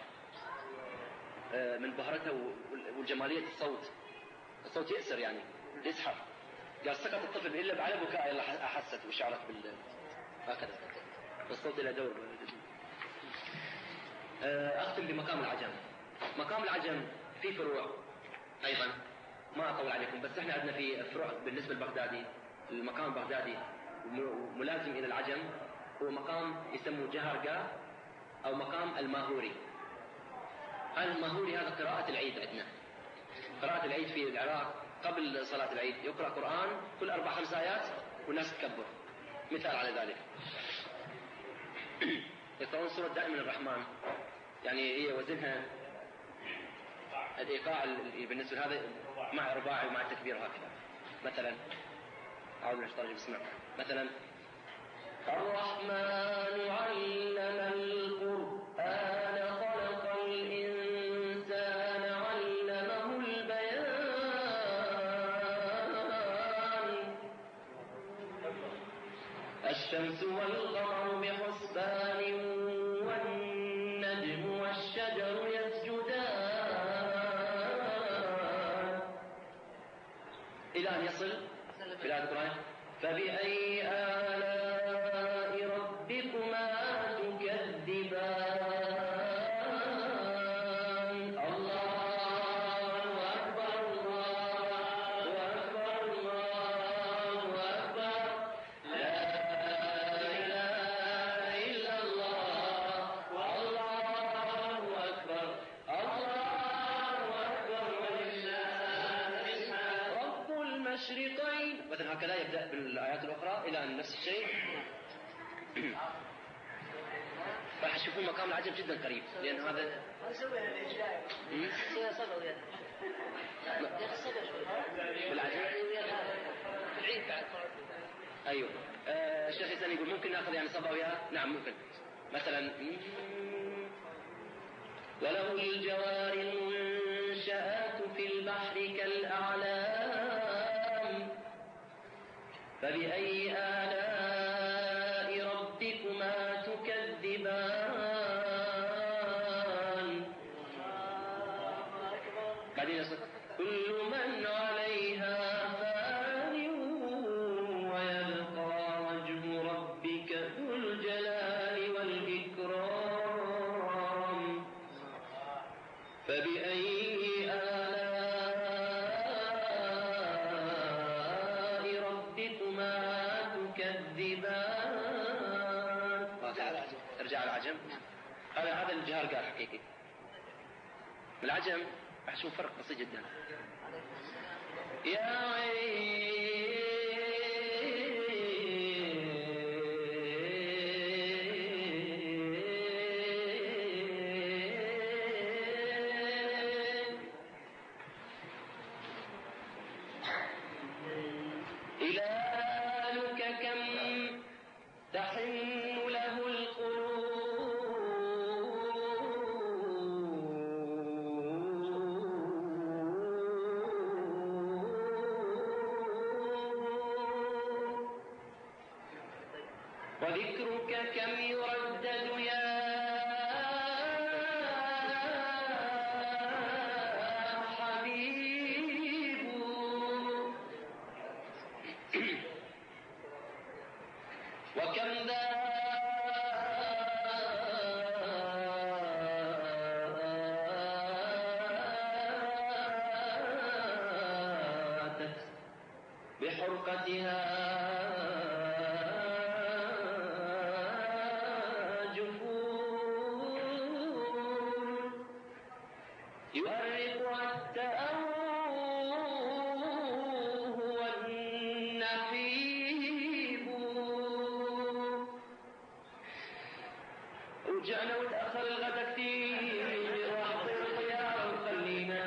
من بهرته والجمالية الصوت يأسر يعني يسحر. قال سقط الطفل إلا بعد بكاء يلا أحست وشعرت هكذا الصوت إلى دور. أختم بمقام العجم. مقام العجم في فروع أيضا ما أطول عليكم بس احنا عندنا في فروع بالنسبة للبغدادي. المقام البغدادي ملازم إلى العجم هو مقام يسموه جهرقا أو مقام الماهوري. الماهوري هذا قراءة العيد عندنا. قراءة العيد في العراق قبل صلاة العيد يقرأ قرآن كل 4-5 آيات والناس تكبر. مثال على ذلك يقرأون سورة دائما الرحمن يعني هي وزنها الإيقاع بالنسبة لهذا مع رباعي ومع التكبير هكذا. مثلا أعوذ بالله من الشيطان الرجيم بسم الله مثلا الرحمن علم القرآن خلق الإنسان علمه البيان الشمس والقمر بحسبان والنجم والشجر يسجدان إلى أن يصل في الآية القرآنية فبأي آلاء ربكما تكذبان. الله أكبر الله أكبر الله أكبر لا إله إلا الله والله أكبر الله أكبر ولله رب المشرقين. مثلا هكذا يبدأ بالآيات الأخرى إلى أن نفس الشيء. يشوفون مقام العجم جدا قريب، لأن هذا نسويها الإجلاء نسويها صبر وياها يا صبر شوي بالعجم. في العيد بعد أيوه. الشيخ حسين يقول ممكن نأخذ يعني صبا وياه؟ نعم ممكن. مثلا وله الجوار المنشآت في البحر كالأعلام فبأي آلاء ربكما تكذبان. بعدين كل من عليها فان ويبقى وجه ربك ذو الجلال والإكرام فبأي آلاء ربكما تكذبان. ارجع العجم. هذا الجهار قال حقيقي. العجم راح تشوف فرق بسيط جدا. يا إلهك كم تحن له وذكرك كم يردد يا حبيب وكم ذاتت بحرقتها يؤرقها التأوه والنحيب. ورجعنا وتأخر الغدا كثير وأحضر الطيارة وخلينا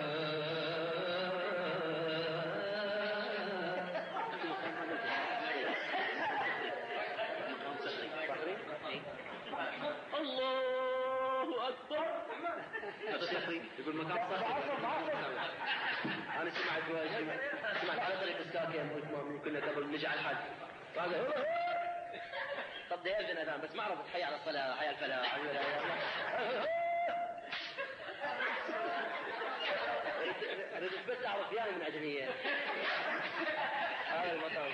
الله أكبر. يقول مقام صحيح. أنا سمعت على طريق الساكن كنا قبل نجعل حد قال طب يأذن أذان بس ما عرفت حي على الصلاة حي على الفلاح. ردت بس أعرف يعني من عجمية هذا المطار.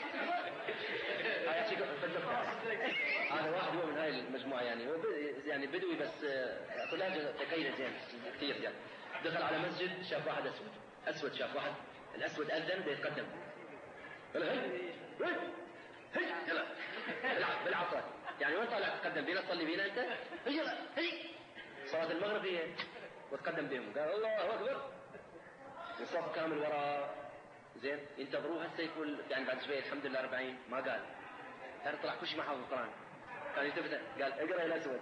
هذا واحد هو من هاي المجموعة يعني هو يعني بدوي بس طلاجة تكينة زين كثير يعني. دخل على مسجد شاف واحد أسود شاف واحد الأسود أذن بيتقدم قال هي يلا بالعصا يعني وين طالع تقدم بينا تصلي بينا أنت يلا هي صلاة المغرب هي وتقدم بهم قال الله أكبر الصف كامل وراء زين ينتظروه هسه يقول يعني بعد شوي الحمد لله 40 ما قال كان طلع كل شيء ما حافظ القرآن كان يلتفت قال اقرأ يا الأسود.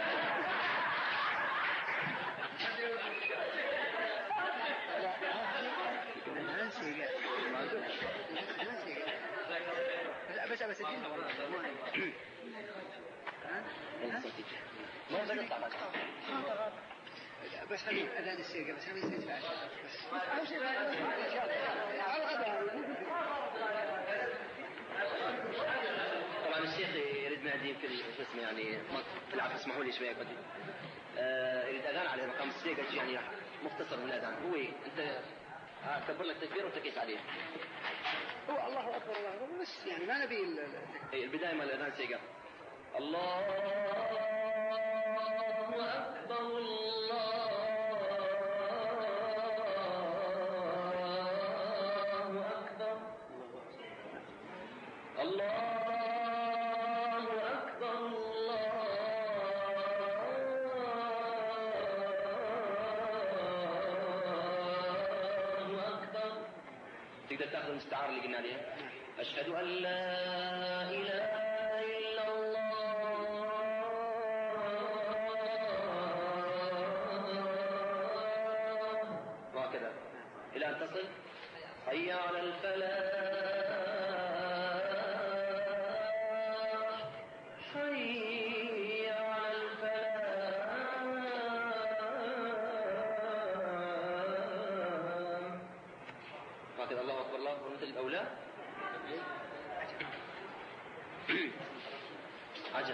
بس أدينها والله ما بنطلع ما بس خلي أذان السيقة بس خلي يصير العشاء طبعا الشيخ يريد نادي يمكن شو اسمه يعني العفو اسمحوا لي شويه قدي يريد اذان على مقام السيقة يعني مختصر من الاذان هو انت كبر لك تكبير وتكيس عليه هو الله اكبر الله اكبر بس يعني ما نبي البدايه مال الاذان سيقة الله اكبر الله اكبر الله أكبر الله أكبر. تقدر تأخذ المستعار اللي قلنا عليها أشهد أن لا إله إلا الله نصل حي على الفلاح حي على الفلاح. هكذا الله أكبر الله أكبر مثل الأولى. عجل.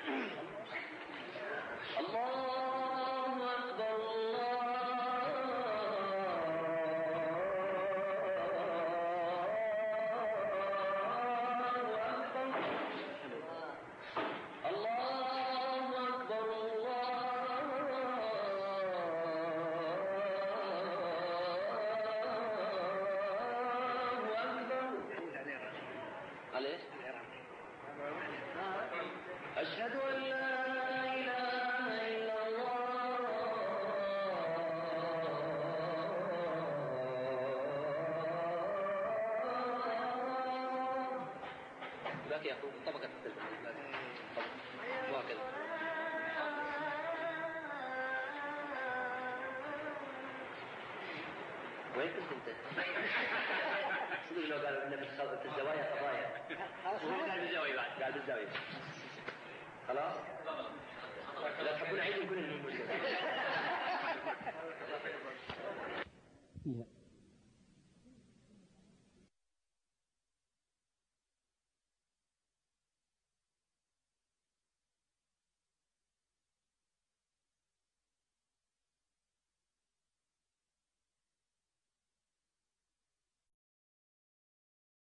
الله أكبر أشهد أن لا إله إلا الله. ذاك يا أخو طبقة التلفزيون وهكذا. وين كنت أنت؟ صدق لو قالوا إن في الزوايا قضايا. قاعد بالزاوية بعد. قاعد بالزاوية. خلاص؟ إذا تحبون عيد يكون الموجود.